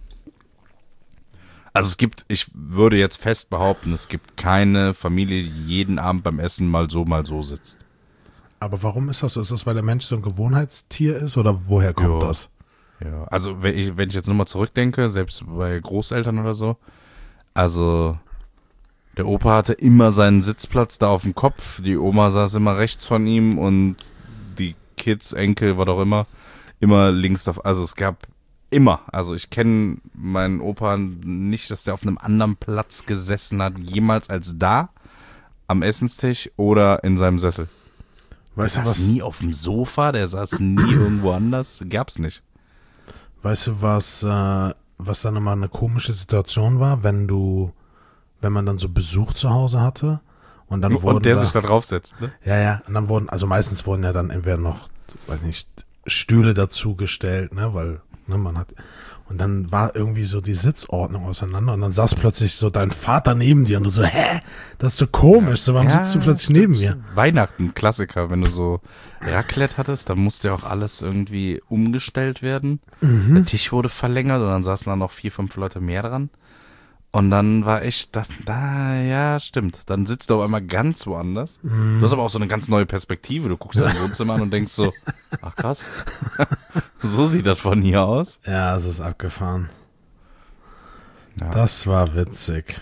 Also es gibt, ich würde jetzt fest behaupten, es gibt keine Familie, die jeden Abend beim Essen mal so, mal so sitzt. Aber warum ist das so? Ist das, weil der Mensch so ein Gewohnheitstier ist oder woher kommt Ja. das? Ja, also wenn ich, wenn ich jetzt nochmal zurückdenke, selbst bei Großeltern oder so, also der Opa hatte immer seinen Sitzplatz da auf dem Kopf, die Oma saß immer rechts von ihm und die Kids, Enkel, was auch immer, immer links davon. Also es gab immer, also ich kenne meinen Opa nicht, dass der auf einem anderen Platz gesessen hat, jemals als da am Essenstisch oder in seinem Sessel. Weißt Der du saß was? nie auf dem Sofa, der saß nie irgendwo anders, gab's nicht. Weißt du, was, äh, was dann immer eine komische Situation war, wenn du, wenn man dann so Besuch zu Hause hatte und dann wurden Und der da, sich da draufsetzt, ne? ja, ja, und dann wurden, also meistens wurden ja dann entweder noch, weiß nicht, Stühle dazugestellt, ne, weil, ne, man hat, und dann war irgendwie so die Sitzordnung auseinander und dann saß plötzlich so dein Vater neben dir und du so, hä, das ist so komisch, so, warum Ja, sitzt du plötzlich neben mir? Weihnachten, Klassiker, wenn du so Raclette hattest, dann musste ja auch alles irgendwie umgestellt werden. Mhm. Der Tisch wurde verlängert und dann saßen da noch vier, fünf Leute mehr dran. Und dann war echt, das, da, ja, stimmt. Dann sitzt du auf einmal ganz woanders. Mhm. Du hast aber auch so eine ganz neue Perspektive. Du guckst dein Wohnzimmer an und denkst so, ach krass, so sieht das von hier aus. Ja, es ist abgefahren. Ja. Das war witzig.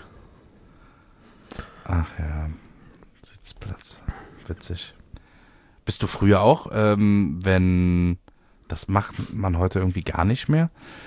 Ach ja, Sitzplatz. Witzig. Bist du früher auch, ähm, wenn, das macht man heute irgendwie gar nicht mehr,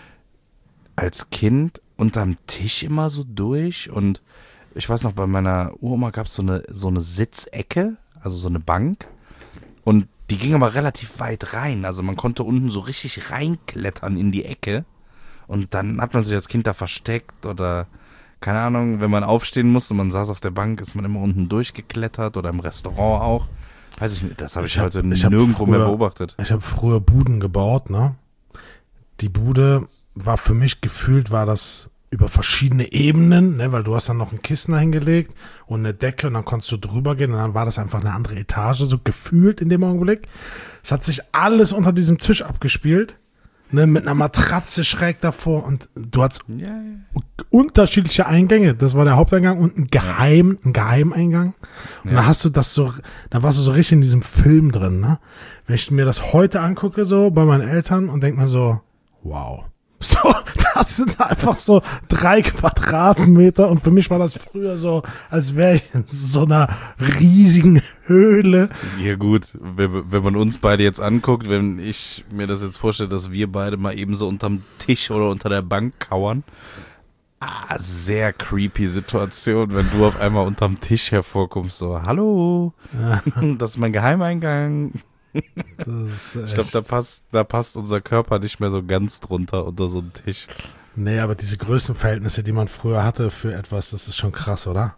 als Kind unterm Tisch immer so durch und ich weiß noch, bei meiner Uroma gab es so eine, so eine Sitzecke, also so eine Bank und die ging aber relativ weit rein, also man konnte unten so richtig reinklettern in die Ecke und dann hat man sich als Kind da versteckt oder keine Ahnung, wenn man aufstehen musste und man saß auf der Bank, ist man immer unten durchgeklettert oder im Restaurant auch. Weiß ich nicht, das habe ich, ich hab, heute ich nirgendwo früher, mehr beobachtet. Ich habe früher Buden gebaut, ne? Die Bude war für mich gefühlt, war das über verschiedene Ebenen, ne? Weil du hast dann noch ein Kissen dahingelegt und eine Decke und dann konntest du drüber gehen und dann war das einfach eine andere Etage, so gefühlt in dem Augenblick. Es hat sich alles unter diesem Tisch abgespielt. Ne, mit einer Matratze schräg davor und du hattest ja, ja. unterschiedliche Eingänge. Das war der Haupteingang und ein Geheim, ein Geheimeingang. Und ja. dann hast du das so, da warst du so richtig in diesem Film drin, ne? Wenn ich mir das heute angucke, so bei meinen Eltern und denke mir so, wow. So, das sind einfach so drei Quadratmeter und für mich war das früher so, als wäre ich in so einer riesigen Höhle. Ja gut, wenn, wenn man uns beide jetzt anguckt, wenn ich mir das jetzt vorstelle, dass wir beide mal eben so unterm Tisch oder unter der Bank kauern, ah, sehr creepy Situation, wenn du auf einmal unterm Tisch hervorkommst, so, hallo, ja. Das ist mein Geheimeingang. Das ist ich glaube, da passt, da passt unser Körper nicht mehr so ganz drunter unter so einen Tisch. Nee, aber diese Größenverhältnisse, die man früher hatte für etwas, das ist schon krass, oder?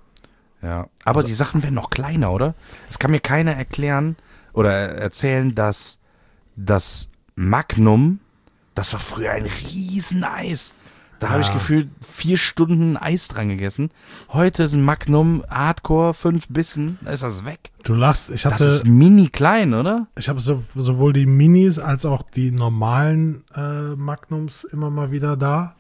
Ja, aber also, die Sachen werden noch kleiner, oder? Es kann mir keiner erklären oder erzählen, dass das Magnum, das war früher ein Rieseneis. Da ja. habe ich gefühlt vier Stunden Eis dran gegessen. Heute ist ein Magnum Hardcore, fünf Bissen, da ist das weg. Du lachst, ich hatte... Das ist mini klein, oder? Ich habe so, sowohl die Minis als auch die normalen äh, Magnums immer mal wieder da.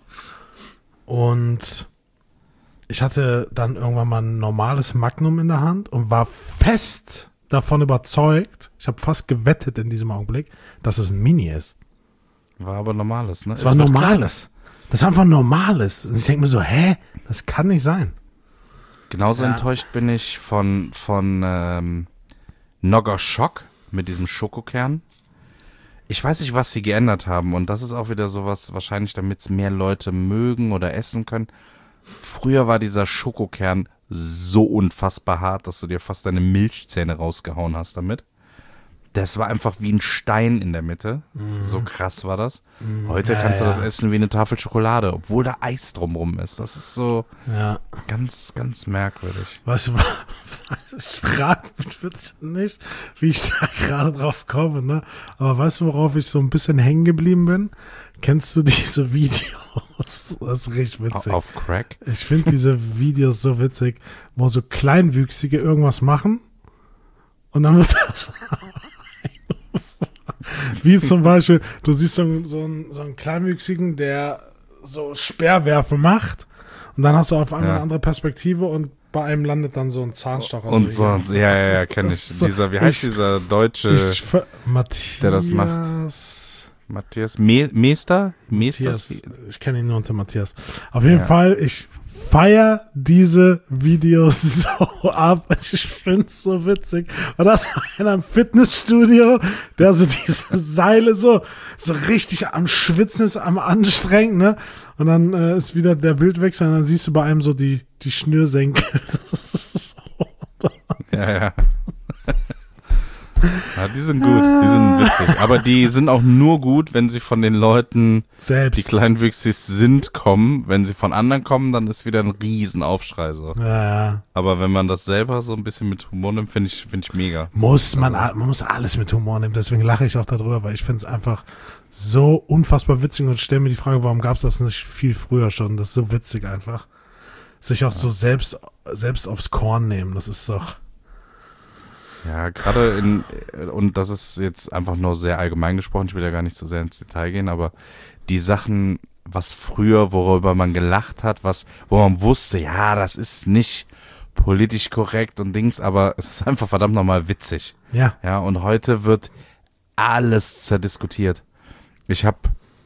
Und ich hatte dann irgendwann mal ein normales Magnum in der Hand und war fest davon überzeugt, ich habe fast gewettet in diesem Augenblick, dass es ein Mini ist. War aber normales, ne? Es war normales. Das war einfach normales. Und ich denke mir so, hä? Das kann nicht sein. Genauso ja. enttäuscht bin ich von, von ähm, Nogger Schock mit diesem Schokokern. Ich weiß nicht, was sie geändert haben. Und das ist auch wieder sowas, wahrscheinlich, damit es mehr Leute mögen oder essen können. Früher war dieser Schokokern so unfassbar hart, dass du dir fast deine Milchzähne rausgehauen hast damit. Das war einfach wie ein Stein in der Mitte. Mm. So krass war das. Mm. Heute ja, kannst du ja. das essen wie eine Tafel Schokolade, obwohl da Eis drumrum ist. Das ist so ja. ganz, ganz merkwürdig. Weißt du, ich frage mich nicht, wie ich da gerade drauf komme, ne? Aber weißt du, worauf ich so ein bisschen hängen geblieben bin? Kennst du diese Videos? Das ist richtig witzig. Auf Crack? Ich finde diese Videos so witzig, wo so Kleinwüchsige irgendwas machen und dann wird das... Wie zum Beispiel, du siehst so einen, so, einen, so einen Kleinwüchsigen, der so Speerwerfe macht und dann hast du auf einmal ja. eine andere Perspektive und bei einem landet dann so ein Zahnstocher. Und so, ja, ja, ja, kenne ich. So, dieser, wie heißt ich, dieser Deutsche, ich, Matthias, der das macht? Matthias Me Meester? Matthias, ich kenne ihn nur unter Matthias. Auf jeden ja. Fall, ich feier diese Videos so ab. Ich finde es so witzig. Und das war in einem Fitnessstudio, der so diese Seile so, so richtig am Schwitzen ist, am Anstrengen, ne? Und dann äh, ist wieder der Bildwechsel und dann siehst du bei einem so die, die Schnürsenkel. Ja, ja. Ja, die sind gut, die sind witzig. Aber die sind auch nur gut, wenn sie von den Leuten, selbst, die kleinwüchsig sind, kommen. Wenn sie von anderen kommen, dann ist wieder ein Riesenaufschrei so. Ja, ja. Aber wenn man das selber so ein bisschen mit Humor nimmt, finde ich, finde ich mega. Muss man, man muss alles mit Humor nehmen. Deswegen lache ich auch darüber, weil ich finde es einfach so unfassbar witzig und stelle mir die Frage, warum gab es das nicht viel früher schon? Das ist so witzig einfach. Sich auch ja. so selbst, selbst aufs Korn nehmen, das ist doch... Ja, gerade in, und das ist jetzt einfach nur sehr allgemein gesprochen, ich will ja gar nicht so sehr ins Detail gehen, aber die Sachen, was früher, worüber man gelacht hat, was, wo man wusste, ja, das ist nicht politisch korrekt und Dings, aber es ist einfach verdammt nochmal witzig. Ja. Ja, und heute wird alles zerdiskutiert. Ich habe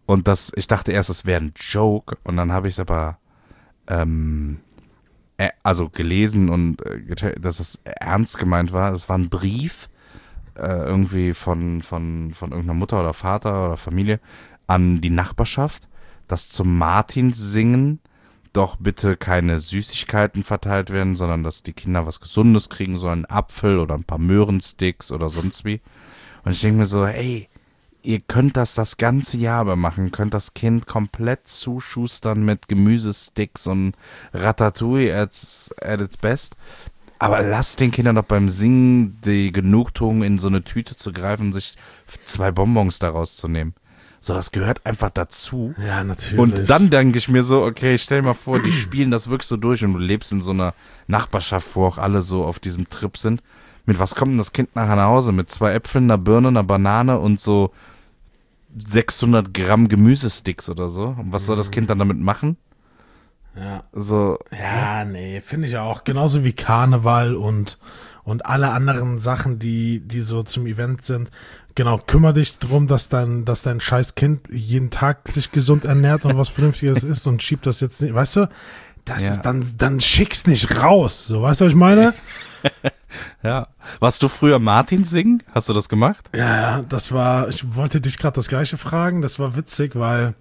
Und das, ich dachte erst, es wäre ein Joke. Und dann habe ich es aber ähm, äh, also gelesen und äh, gecheckt, dass es ernst gemeint war. Es war ein Brief äh, irgendwie von, von, von irgendeiner Mutter oder Vater oder Familie an die Nachbarschaft, dass zum Martinssingen doch bitte keine Süßigkeiten verteilt werden, sondern dass die Kinder was Gesundes kriegen sollen, einen Apfel oder ein paar Möhrensticks oder sonst wie. Und ich denke mir so, ey, ihr könnt das das ganze Jahr über machen, könnt das Kind komplett zuschustern mit Gemüsesticks und Ratatouille at, at its best, aber lasst den Kindern doch beim Singen die Genugtuung, in so eine Tüte zu greifen und sich zwei Bonbons daraus zu nehmen. So, das gehört einfach dazu. Ja, natürlich. Und dann denke ich mir so, okay, stell dir mal vor, die spielen das wirklich so durch und du lebst in so einer Nachbarschaft, wo auch alle so auf diesem Trip sind. Mit was kommt denn das Kind nachher nach Hause? Mit zwei Äpfeln, einer Birne, einer Banane und so sechshundert Gramm Gemüsesticks oder so. Und was soll das Kind dann damit machen? Ja. So. Ja, nee, finde ich auch. Genauso wie Karneval und, und alle anderen Sachen, die, die so zum Event sind. Genau, kümmere dich drum, dass dein, dass dein scheiß Kind jeden Tag sich gesund ernährt und was Vernünftiges isst und schiebt das jetzt nicht, weißt du? Das Ja. ist dann, dann schick's nicht raus. So, weißt du, was ich meine? Ja. Warst du früher Martin singen? Hast du das gemacht? Ja, ja, das war, ich wollte dich gerade das Gleiche fragen. Das war witzig, weil,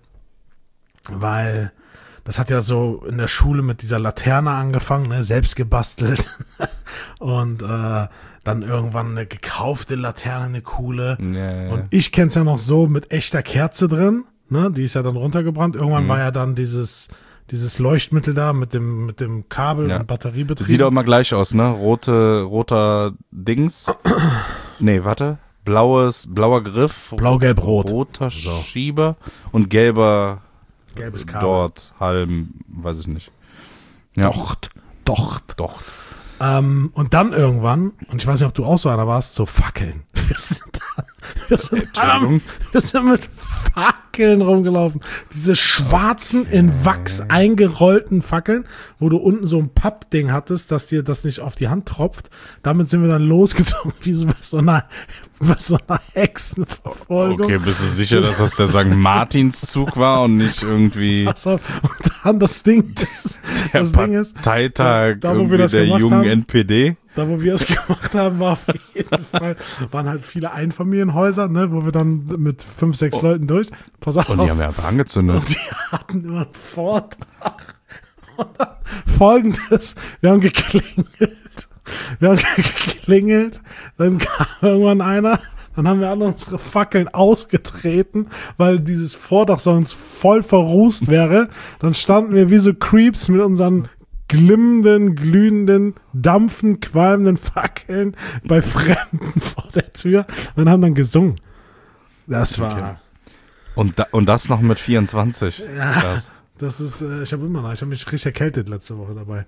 weil, das hat ja so in der Schule mit dieser Laterne angefangen, ne, selbst gebastelt. Und äh, dann irgendwann eine gekaufte Laterne, eine coole. Ja, ja. Und ich kenn's ja noch so mit echter Kerze drin, ne? Die ist ja dann runtergebrannt. Irgendwann Mhm. war ja dann dieses, dieses Leuchtmittel da mit dem, mit dem Kabel Ja. und Batteriebetrieb. Sieht auch immer gleich aus, ne? Rote, roter Dings. Nee, warte. Blaues, blauer Griff. Blau, gelb, rot. Roter So. Schieber und gelber Gelbes Kabel. dort, Halm, weiß ich nicht. Ja. Docht, docht. Doch. Ähm, und dann irgendwann, und ich weiß nicht, ob du auch so einer warst, so Fackeln. Wir sind, da, wir sind, Entschuldigung. wir sind mit Fackeln rumgelaufen. Diese schwarzen, in Wachs eingerollten Fackeln, wo du unten so ein Pappding hattest, dass dir das nicht auf die Hand tropft. Damit sind wir dann losgezogen, wie so bei so einer, bei so einer Hexenverfolgung. Okay, bist du sicher, dass das der Sankt Martinszug war und nicht irgendwie Pass auf. Und dann das Ding, das, der das Ding ist, Parteitag da, da, wo wir irgendwie das der gemacht jungen haben, N P D? Da, wo wir es gemacht haben, war auf jeden Fall, waren halt viele Einfamilienhäuser, ne, wo wir dann mit fünf, sechs Oh. Leuten durch. Pass auf. Und die haben wir einfach angezündet. Und die hatten immer einen Vortrag. Und dann folgendes, wir haben geklingelt. Wir haben geklingelt, dann kam irgendwann einer, dann haben wir alle unsere Fackeln ausgetreten, weil dieses Vordach sonst voll verrußt wäre. Dann standen wir wie so Creeps mit unseren glimmenden, glühenden, dampfend, qualmenden Fackeln bei Fremden vor der Tür und haben dann gesungen. Das war, Okay. Und, da, und das noch mit vierundzwanzig. Ja. Krass. das ist, äh, ich habe immer noch, ich habe mich richtig erkältet letzte Woche dabei.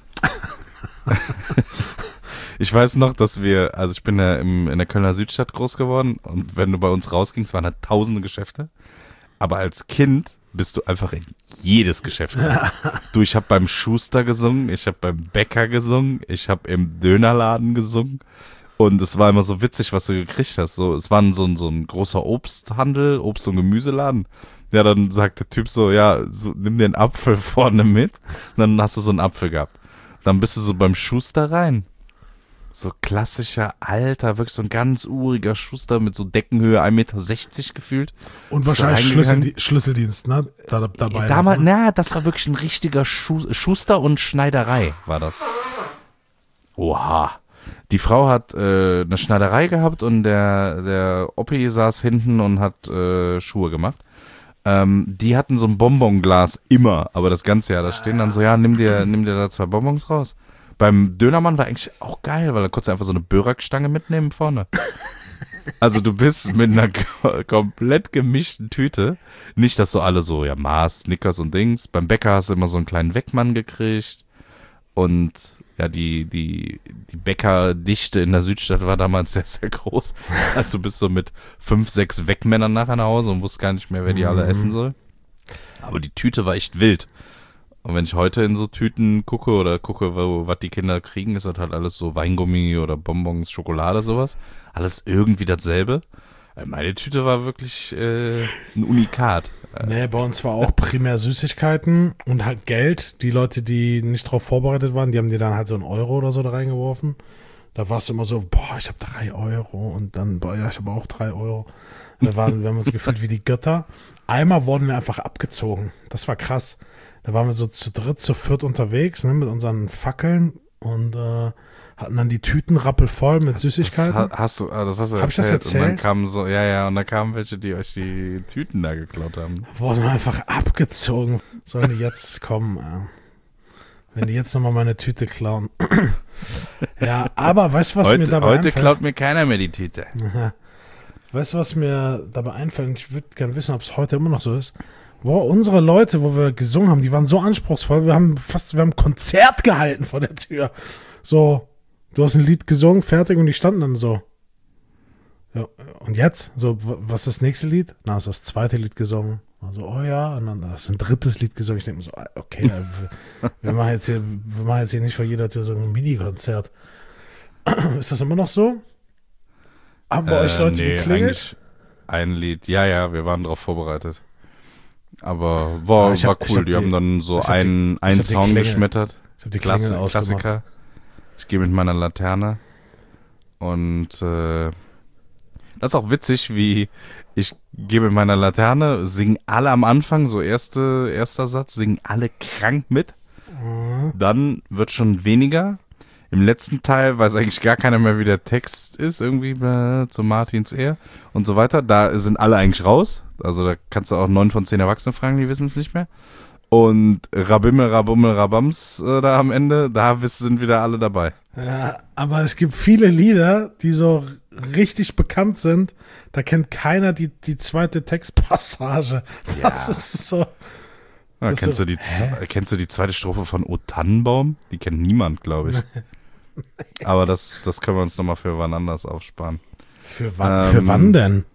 Ich weiß noch, dass wir, also ich bin ja im, in der Kölner Südstadt groß geworden und wenn du bei uns rausgingst, waren halt tausende Geschäfte. Aber als Kind bist du einfach in jedes Geschäft rein. Du, ich habe beim Schuster gesungen, ich habe beim Bäcker gesungen, ich habe im Dönerladen gesungen und es war immer so witzig, was du gekriegt hast. So, es war ein, so, ein, so ein großer Obsthandel, Obst- und Gemüseladen. Ja, dann sagt der Typ so, ja, so, nimm dir einen Apfel vorne mit. Und dann hast du so einen Apfel gehabt. Dann bist du so beim Schuster rein. So klassischer, alter, wirklich so ein ganz uriger Schuster mit so Deckenhöhe ein Meter sechzig gefühlt. Und Bist du wahrscheinlich reingegangen? Schlüssel, Schlüsseldienst, ne? Da, dabei. Damals, ne? na, das war wirklich ein richtiger Schu Schuster und Schneiderei war das. Oha. Die Frau hat äh, eine Schneiderei gehabt und der, der Oppi saß hinten und hat äh, Schuhe gemacht. Ähm, die hatten so ein Bonbonglas immer, aber das ganze Jahr. Da stehen dann so, ja, nimm dir, nimm dir da zwei Bonbons raus. Beim Dönermann war eigentlich auch geil, weil da konntest du einfach so eine Börackstange mitnehmen vorne. Also du bist mit einer ko- komplett gemischten Tüte. Nicht, dass so alle so, ja, Mars, Snickers und Dings. Beim Bäcker hast du immer so einen kleinen Weckmann gekriegt. Und ja, die, die, die Bäckerdichte in der Südstadt war damals sehr, sehr groß. Also du bist so mit fünf, sechs Weckmännern nachher nach Hause und wusst gar nicht mehr, wer die alle Mhm. essen soll. Aber die Tüte war echt wild. Und wenn ich heute in so Tüten gucke oder gucke, wo, was die Kinder kriegen, ist das halt alles so Weingummi oder Bonbons, Schokolade, sowas. Alles irgendwie dasselbe. Meine Tüte war wirklich äh, ein Unikat. Nee, bei uns war auch primär Süßigkeiten und halt Geld. Die Leute, die nicht drauf vorbereitet waren, die haben dir dann halt so einen Euro oder so da reingeworfen. Da war es immer so, boah, ich habe drei Euro und dann, boah, ja, ich habe auch drei Euro. Da waren, wir haben uns gefühlt wie die Götter. Einmal wurden wir einfach abgezogen. Das war krass. Da waren wir so zu dritt, zu viert unterwegs, ne, mit unseren Fackeln und äh, hatten dann die Tüten rappelvoll mit Süßigkeiten. Das ha- hast du, ah, das hast du Hab ich das erzählt? Und dann kamen so, ja, ja, und dann kamen welche, die euch die Tüten da geklaut haben. Wurden wir einfach abgezogen. Sollen die jetzt kommen, äh. Wenn die jetzt nochmal meine Tüte klauen. Ja, aber weißt du, was heute, mir dabei Heute einfällt? klaut mir keiner mehr die Tüte. Aha. Weißt du, was mir dabei einfällt? Und ich würde gerne wissen, ob es heute immer noch so ist. Boah, unsere Leute, wo wir gesungen haben, die waren so anspruchsvoll. Wir haben fast, wir haben ein Konzert gehalten vor der Tür. So, du hast ein Lied gesungen, fertig, und die standen dann so. Ja, und jetzt? So, w- was ist das nächste Lied? Na, ist das zweite Lied gesungen. Also, oh ja, und dann ist ein drittes Lied gesungen. Ich denke mir so, okay, wir, wir, machen jetzt hier, wir machen jetzt hier nicht vor jeder Tür so ein Mini-Konzert. Ist das immer noch so? Haben bei euch Leute nee, geklingelt? eigentlich ein Lied. Ja, ja, wir waren darauf vorbereitet. Aber war, Ah, ich war hab- ich cool. hab die, die- haben dann so ich hab die- einen, ich einen hab die Song Klingel- geschmettert. Ich habe die Klingel Klasse, ausgemacht. Klassiker. Ich gehe mit meiner Laterne. Und äh, das ist auch witzig, wie ich gehe mit meiner Laterne, singen alle am Anfang, so erste, erster Satz, singen alle krank mit. Mhm. Dann wird schon weniger. Im letzten Teil weiß eigentlich gar keiner mehr, wie der Text ist, irgendwie äh, zu Martins Ehe und so weiter. Da sind alle eigentlich raus. Also da kannst du auch neun von zehn Erwachsene fragen, die wissen es nicht mehr. Und Rabimmel, Rabummel, Rabams äh, da am Ende, da wiss- sind wieder alle dabei. Ja, aber es gibt viele Lieder, die so richtig bekannt sind. Da kennt keiner die, die zweite Textpassage. Das Ja. ist so. Ja, Das kennst, so, du die, zwe- kennst du die zweite Strophe von O Tannenbaum? Die kennt niemand, glaube ich. Aber das, das können wir uns nochmal für wann anders aufsparen. Für wann, Ähm, für wann denn?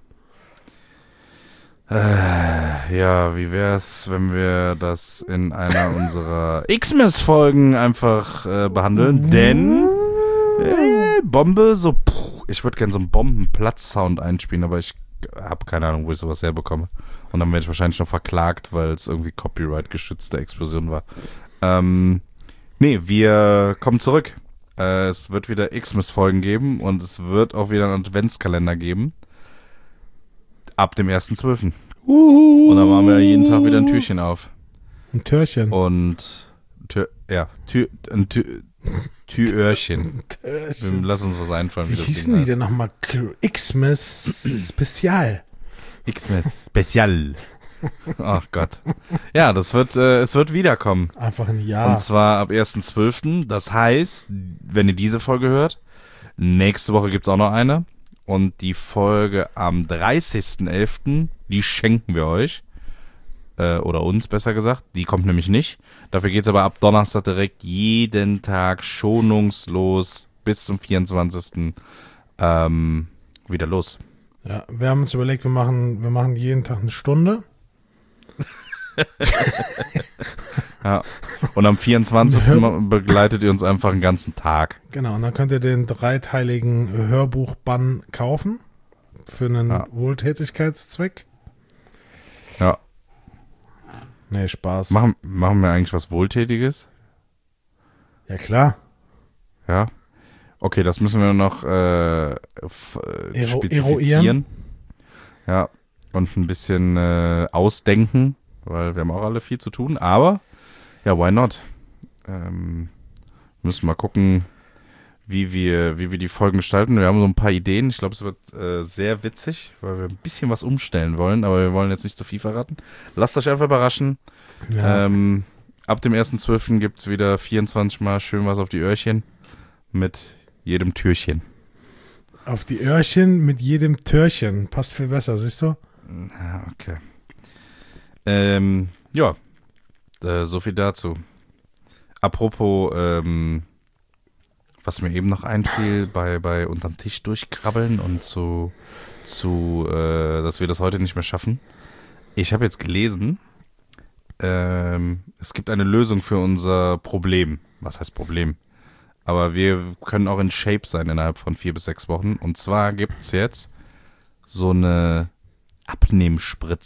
Äh, ja, wie wär's, wenn wir das in einer unserer X-Mess-Folgen einfach äh, behandeln? Denn äh, Bombe, so, puh, ich würde gerne so einen Bombenplatz-Sound einspielen, aber ich habe keine Ahnung, wo ich sowas herbekomme. Und dann werde ich wahrscheinlich noch verklagt, weil es irgendwie Copyright-geschützte Explosion war. Ähm, nee, wir kommen zurück. Äh, es wird wieder X-Mess-Folgen geben und es wird auch wieder einen Adventskalender geben. Ab dem ersten zwölften Und dann machen wir jeden Tag wieder ein Türchen auf. Ein Türchen. Und, Tür, ja, Tür, ein Tür, Türöhrchen. Wir Türchen. lassen uns was einfallen, Wie wie das hießen Ding die denn nochmal? Xmas Spezial. X-Mess Spezial. Ach Gott. Ja, das wird, äh, es wird wiederkommen. Einfach ein Jahr. Und zwar ab ersten zwölften Das heißt, wenn ihr diese Folge hört, nächste Woche gibt's auch noch eine. Und die Folge am dreißigsten elften, die schenken wir euch. Äh, oder uns, besser gesagt. Die kommt nämlich nicht. Dafür geht's aber ab Donnerstag direkt jeden Tag schonungslos bis zum vierundzwanzigsten Ähm, wieder los. Ja, wir haben uns überlegt, wir machen, wir machen jeden Tag eine Stunde. Ja. Und am vierundzwanzigsten begleitet ihr uns einfach einen ganzen Tag. Genau, und dann könnt ihr den dreiteiligen Hörbuchbann kaufen für einen Ja. Wohltätigkeitszweck. Ja. Nee, Spaß. Machen, machen wir eigentlich was Wohltätiges? Ja, klar. Ja. Okay, das müssen wir noch äh, f- äh, Ero- spezifizieren. Ja. Und ein bisschen äh, ausdenken, weil wir haben auch alle viel zu tun. Aber, ja, why not? Ähm, müssen mal gucken, wie wir, wie wir die Folgen gestalten. Wir haben so ein paar Ideen. Ich glaube, es wird äh, sehr witzig, weil wir ein bisschen was umstellen wollen. Aber wir wollen jetzt nicht zu viel verraten. Lasst euch einfach überraschen. Ja. Ähm, ab dem ersten zwölften gibt es wieder vierundzwanzig Mal schön was auf die Öhrchen mit jedem Türchen. Auf die Öhrchen mit jedem Türchen. Passt viel besser, siehst du? Ah, okay. Ähm, ja, äh, so viel dazu. Apropos, ähm, was mir eben noch einfiel, bei, bei unterm Tisch durchkrabbeln und zu, zu äh, dass wir das heute nicht mehr schaffen. Ich habe jetzt gelesen, ähm, es gibt eine Lösung für unser Problem. Was heißt Problem? Aber wir können auch in Shape sein innerhalb von vier bis sechs Wochen. Und zwar gibt es jetzt so eine Abnehmspritze.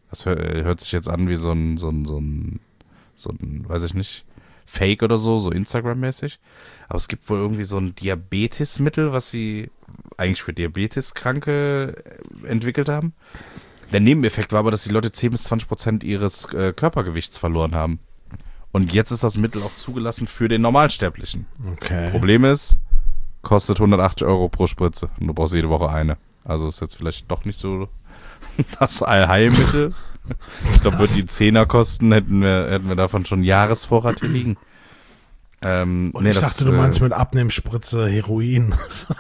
Das hört, hört sich jetzt an wie so ein, so ein, so ein, so ein, weiß ich nicht, Fake oder so, so Instagram-mäßig. Aber es gibt wohl irgendwie so ein Diabetesmittel, was sie eigentlich für Diabeteskranke entwickelt haben. Der Nebeneffekt war aber, dass die Leute zehn bis zwanzig Prozent ihres äh, Körpergewichts verloren haben. Und jetzt ist das Mittel auch zugelassen für den Normalsterblichen. Okay. Problem ist, kostet hundertachtzig Euro pro Spritze. Und du brauchst jede Woche eine. Also ist jetzt vielleicht doch nicht so das Allheilmittel. Ich glaube, würden die Zehner kosten, hätten wir, hätten wir davon schon einen Jahresvorrat hier liegen. Ähm, Und nee, ich das, dachte, du meinst mit Abnehmspritze Heroin.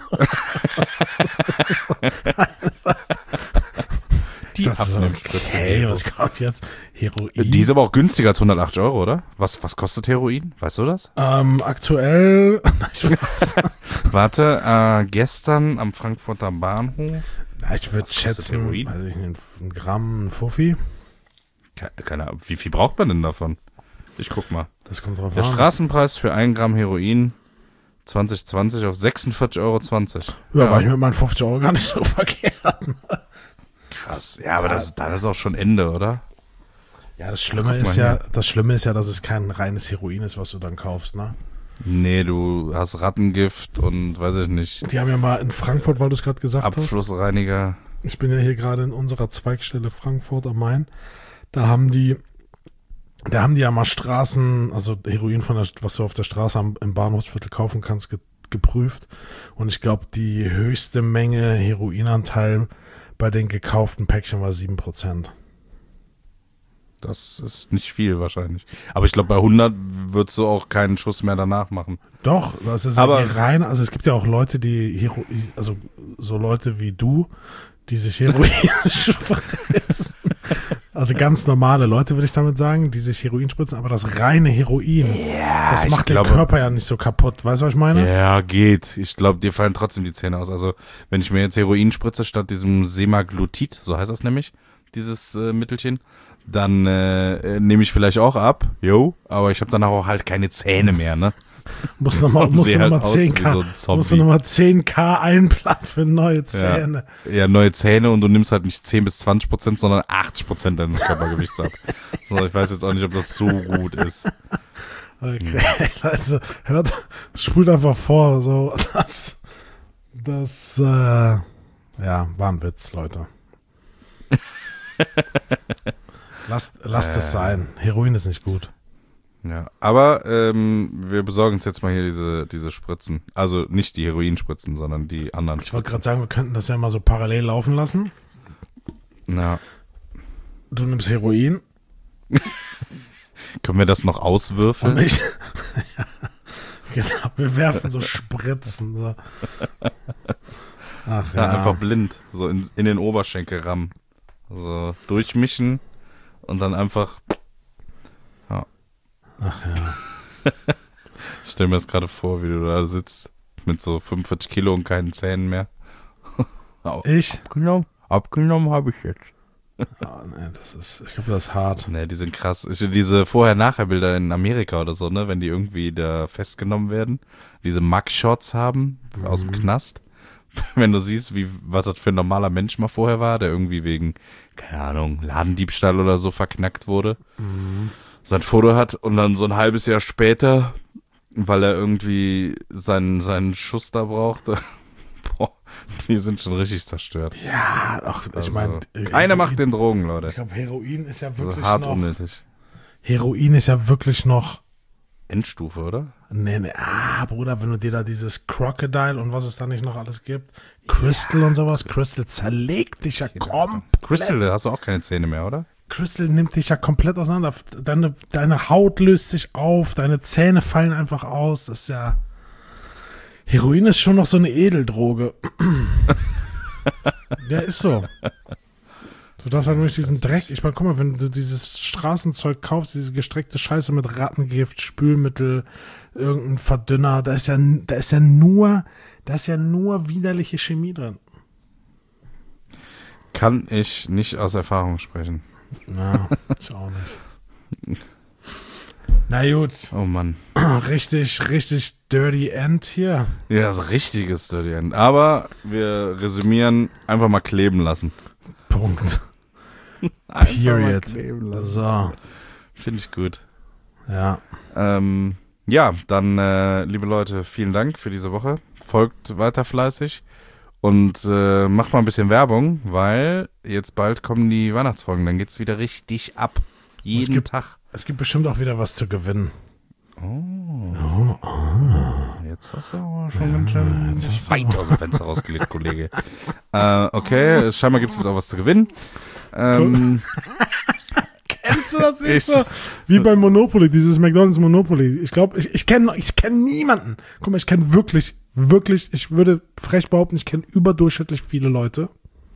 die Das ist Abnehmspritze. okay, was kommt jetzt? Heroin? Die ist aber auch günstiger als hundertachtzig Euro, oder? Was, was kostet Heroin? Weißt du das? Ähm, aktuell, ich weiß. Warte, äh, gestern am Frankfurter Bahnhof. Na, ich würde Was kostet schätzen, Heroin? weiß ich nicht, ein Gramm, ein Fuffi. Keine, keine Ahnung, wie viel braucht man denn davon? Ich guck mal. Das kommt drauf Der an. Straßenpreis für ein Gramm Heroin zwanzig zwanzig auf sechsundvierzig Euro zwanzig. Ja, war ich mit meinen fünfzig Euro gar nicht so verkehrt. Krass. Ja, aber das, das ist auch schon Ende, oder? Ja, das Schlimme Guck ist mal ja, hier. das Schlimme ist ja, dass es kein reines Heroin ist, was du dann kaufst, ne? Nee, du hast Rattengift und weiß ich nicht, Die haben ja mal in Frankfurt, weil du es gerade gesagt Abflussreiniger. hast. Ich bin ja hier gerade in unserer Zweigstelle Frankfurt am Main. Da haben die, da haben die ja mal Straßen, also Heroin von der, was du auf der Straße am, im Bahnhofsviertel kaufen kannst, ge, geprüft. Und ich glaube, die höchste Menge Heroinanteil bei den gekauften Päckchen war sieben Prozent. Das ist nicht viel wahrscheinlich. Aber ich glaube, bei hundert würdest du auch keinen Schuss mehr danach machen. Doch, das ist Aber- aber rein, also es gibt ja auch Leute, die Hero, also so Leute wie du, die sich Heroin spritzen. Also ganz normale Leute, würde ich damit sagen, die sich Heroin spritzen, aber das reine Heroin, das ich macht glaube- den Körper ja nicht so kaputt. Weißt du, was ich meine? Ja, geht. Ich glaube, dir fallen trotzdem die Zähne aus. Also, wenn ich mir jetzt Heroin spritze statt diesem Semaglutid, so heißt das nämlich, dieses äh, Mittelchen, dann äh, äh, nehme ich vielleicht auch ab, jo, aber ich habe danach auch halt keine Zähne mehr, ne? Muss nochmal Und musst sehe du halt nochmal aus zehn wie K, so ein Zombie. musst du nochmal zehn K einplanen für neue Zähne. Ja, neue Zähne und du nimmst halt nicht zehn bis zwanzig Prozent, sondern achtzig Prozent deines Körpergewichts ab. So, ich weiß jetzt auch nicht, ob das so gut ist. Okay, also hört, spult einfach vor, so, das, das, äh, ja, war ein Witz, Leute. Lasst, lasst es Äh. sein. Heroin ist nicht gut. Ja, aber ähm, wir besorgen uns jetzt mal hier diese, diese Spritzen. Also nicht die Heroinspritzen, sondern die anderen Ich wollte Spritzen. gerade sagen, wir könnten das ja mal so parallel laufen lassen. Ja. Du nimmst Heroin Können wir das noch und auswürfeln? ich. Ja, genau, wir werfen so Spritzen. So. Ach Ja, ja. einfach blind, so in, in den Oberschenkel rammen. So durchmischen und dann einfach. Ach ja. Ich stell mir das gerade vor, wie du da sitzt mit so fünfundvierzig Kilo und keinen Zähnen mehr. Au- Ich? Abgenommen, abgenommen habe ich jetzt. Oh, nee, das ist, ich glaube, das ist hart. Ne, die sind krass. Ich, diese Vorher-Nachher-Bilder in Amerika oder so, ne, wenn die irgendwie da festgenommen werden, diese Mugshots haben aus dem Knast. Wenn du siehst, wie, was das für ein normaler Mensch mal vorher war, der irgendwie wegen, keine Ahnung, Ladendiebstahl oder so verknackt wurde, Mhm. sein Foto hat und dann so ein halbes Jahr später, weil er irgendwie seinen, seinen Schuss da brauchte, boah, die sind schon richtig zerstört. Ja, ach, ich Also, meine. Keiner macht den Drogen, Leute. Ich glaube, Heroin ist ja Also wirklich hart noch. unnötig. Heroin ist ja wirklich noch. Endstufe, oder? Nee, nee, ah, Bruder, wenn du dir da dieses Crocodile und was es da nicht noch alles gibt, Crystal und sowas, Crystal zerlegt dich ja komplett. Crystal, da hast du auch keine Zähne mehr, oder? Crystal nimmt dich ja komplett auseinander. Deine, deine Haut löst sich auf, deine Zähne fallen einfach aus. Das ist ja. Heroin ist schon noch so eine Edeldroge. Ja, ist so. Du darfst halt nur nicht diesen Dreck. Ich meine, guck mal, wenn du dieses Straßenzeug kaufst, diese gestreckte Scheiße mit Rattengift, Spülmittel, irgendein Verdünner, da ist ja, da ist ja nur, da ist ja nur widerliche Chemie drin. Kann ich nicht aus Erfahrung sprechen. Ja, ich auch nicht. Na gut, Oh Mann. richtig, richtig dirty end hier. Ja, das richtiges Dirty End. Aber wir resümieren, einfach mal kleben lassen. Punkt. Period. So. Finde ich gut. Ja. Ähm, ja, dann, äh, liebe Leute, vielen Dank für diese Woche. Folgt weiter fleißig und äh, macht mal ein bisschen Werbung, weil jetzt bald kommen die Weihnachtsfolgen. Dann geht's wieder richtig ab. Jeden es gibt, Tag. Es gibt bestimmt auch wieder was zu gewinnen. Oh. Oh, oh. Jetzt hast du aber schon ganz schön dich weit aus dem Fenster rausgelegt, Kollege. äh, okay, scheinbar gibt es jetzt auch was zu gewinnen. Ähm, Kennst du das nicht so? Wie bei Monopoly, dieses McDonald's Monopoly. Ich glaube, ich, ich kenne ich kenn niemanden. Guck mal, ich kenne wirklich, wirklich, ich würde frech behaupten, ich kenne überdurchschnittlich viele Leute.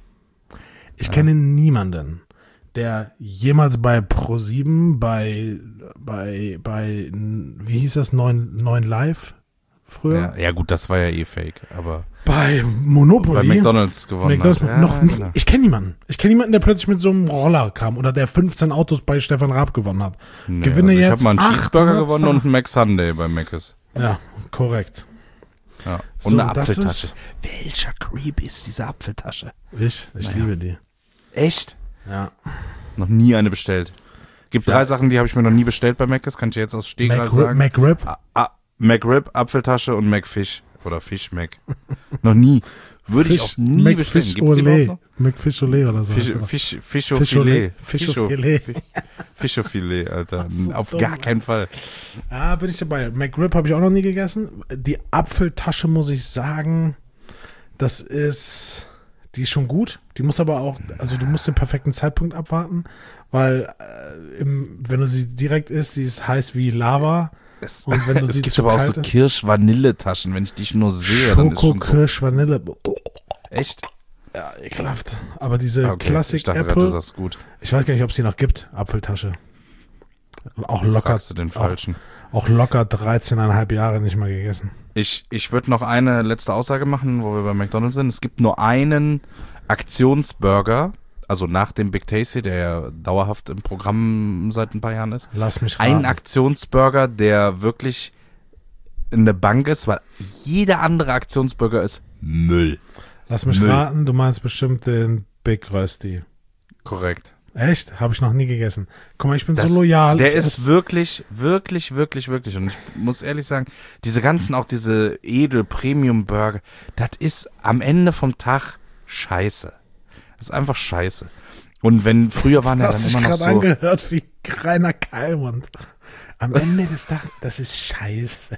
Ich ja. kenne niemanden, der jemals bei ProSieben, bei, bei, bei, wie hieß das, neun Live früher? Ja, ja gut, das war ja eh fake, aber bei Monopoly. Bei McDonald's gewonnen McDonald's hat. Ja, noch nie, genau. Ich kenne niemanden. Ich kenne niemanden, der plötzlich mit so einem Roller kam oder der fünfzehn Autos bei Stefan Raab gewonnen hat. Nee, Gewinne also ich jetzt habe mal einen Cheeseburger gewonnen Star. und einen McSunday bei Mc's. Ja, korrekt. Ja. Und So, eine das Apfeltasche. ist- Welcher Creep ist diese Apfeltasche? Ich, ich Naja. liebe die. Echt? Ja. Noch nie eine bestellt. Gibt Ja. drei Sachen, die habe ich mir noch nie bestellt bei Mc's, kann ich dir jetzt aus Stegreif McRib, sagen. McRib. Ah, ah, McRib, Apfeltasche und McFish. Oder Fish Mac. Noch nie. Würde ich auch nie bestellen. Fish Gibt's überhaupt noch? McFish Olé oder so. Fisch, heißt das. Fisch, Fisch Olé. Fischofilet. Fisch Olé. Fischofilet, Alter. so Auf dumm, gar Mann. keinen Fall. Ah, bin ich dabei. McRib habe ich auch noch nie gegessen. Die Apfeltasche muss ich sagen, das ist, die ist schon gut. Die muss aber auch, also du musst den perfekten Zeitpunkt abwarten, weil äh, im, wenn du sie direkt isst, sie ist heiß wie Lava. Es, Und wenn du es sie gibt zu aber auch so kalt isst- Kirsch-Vanille-Taschen. Wenn ich dich nur sehe, dann ist Schoko, schon so. Kirsch, Vanille. Echt? Ja, ekelhaft. Aber diese Ah, okay. Classic Ich dachte gerade, Apple, du sagst gut. ich weiß gar nicht, ob es die noch gibt, Apfeltasche. Auch locker, Fragst du den Falschen. auch locker dreizehneinhalb Jahre nicht mal gegessen. Ich, ich würde noch eine letzte Aussage machen, wo wir bei McDonald's sind. Es gibt nur einen Aktionsburger, also nach dem Big Tasty, der ja dauerhaft im Programm seit ein paar Jahren ist. Lass mich raten. Ein Aktionsburger, der wirklich eine Bank ist, weil jeder andere Aktionsburger ist Müll. Lass mich Müll. raten, du meinst bestimmt den Big Rösti. Korrekt. Echt? Habe ich noch nie gegessen. Guck mal, ich bin Das, so loyal. Der ich ist ess- wirklich, wirklich, wirklich, wirklich. Und ich muss ehrlich sagen, diese ganzen, auch diese Edel-Premium-Burger, das ist am Ende vom Tag scheiße. Das ist einfach scheiße. Und wenn, früher waren ja hast dann dich immer noch gerade so, angehört wie Rainer Kallmund. Am Ende des Tages, das ist scheiße.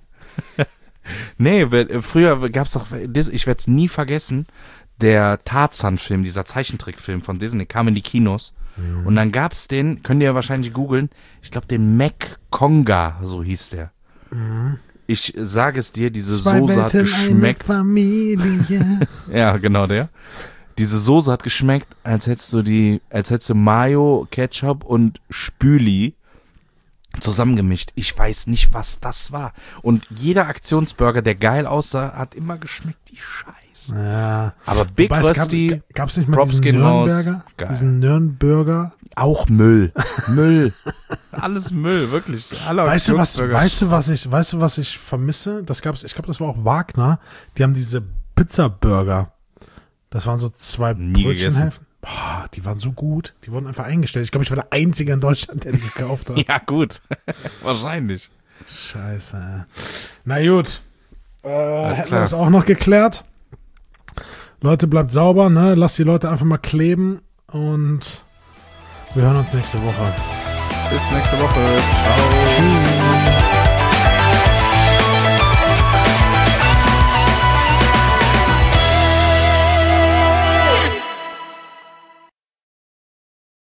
nee, weil, äh, früher gab's doch, das- ich werde es nie vergessen, der Tarzan-Film, dieser Zeichentrickfilm von Disney, kam in die Kinos. Mhm. Und dann gab's den, könnt ihr ja wahrscheinlich googeln, ich glaube den Mac Conga, so hieß der. Mhm. Ich sage es dir, diese Zwei Soße hat Welten, geschmeckt. eine Familie. Ja, genau der. Diese Soße hat geschmeckt, als hättest du die, als hättest du Mayo, Ketchup und Spüli zusammengemischt. Ich weiß nicht, was das war. Und jeder Aktionsburger, der geil aussah, hat immer geschmeckt wie Scheiße. Ja. Aber Big Wobei, es gab, Rösti, gab's nicht mal Props diesen gehen raus. Nürnberger? Geil. Diesen Nürnberger? auch Müll. Müll. Alles Müll, wirklich. Alle Weißt du was, Aktionsburger. weißt du was ich, weißt du was ich vermisse? Das gab's, ich glaube, das war auch Wagner. Die haben diese Pizza-Burger. Das waren so zwei Nie Brötchenhälften. Boah, die waren so gut. Die wurden einfach eingestellt. Ich glaube, ich war der Einzige in Deutschland, der die gekauft hat. Ja, gut. Wahrscheinlich. Scheiße. Na gut. Äh, Alles hätten wir klar. das auch noch geklärt. Leute, bleibt sauber, ne? Lasst die Leute einfach mal kleben und wir hören uns nächste Woche. Bis nächste Woche. Ciao. Tschüss.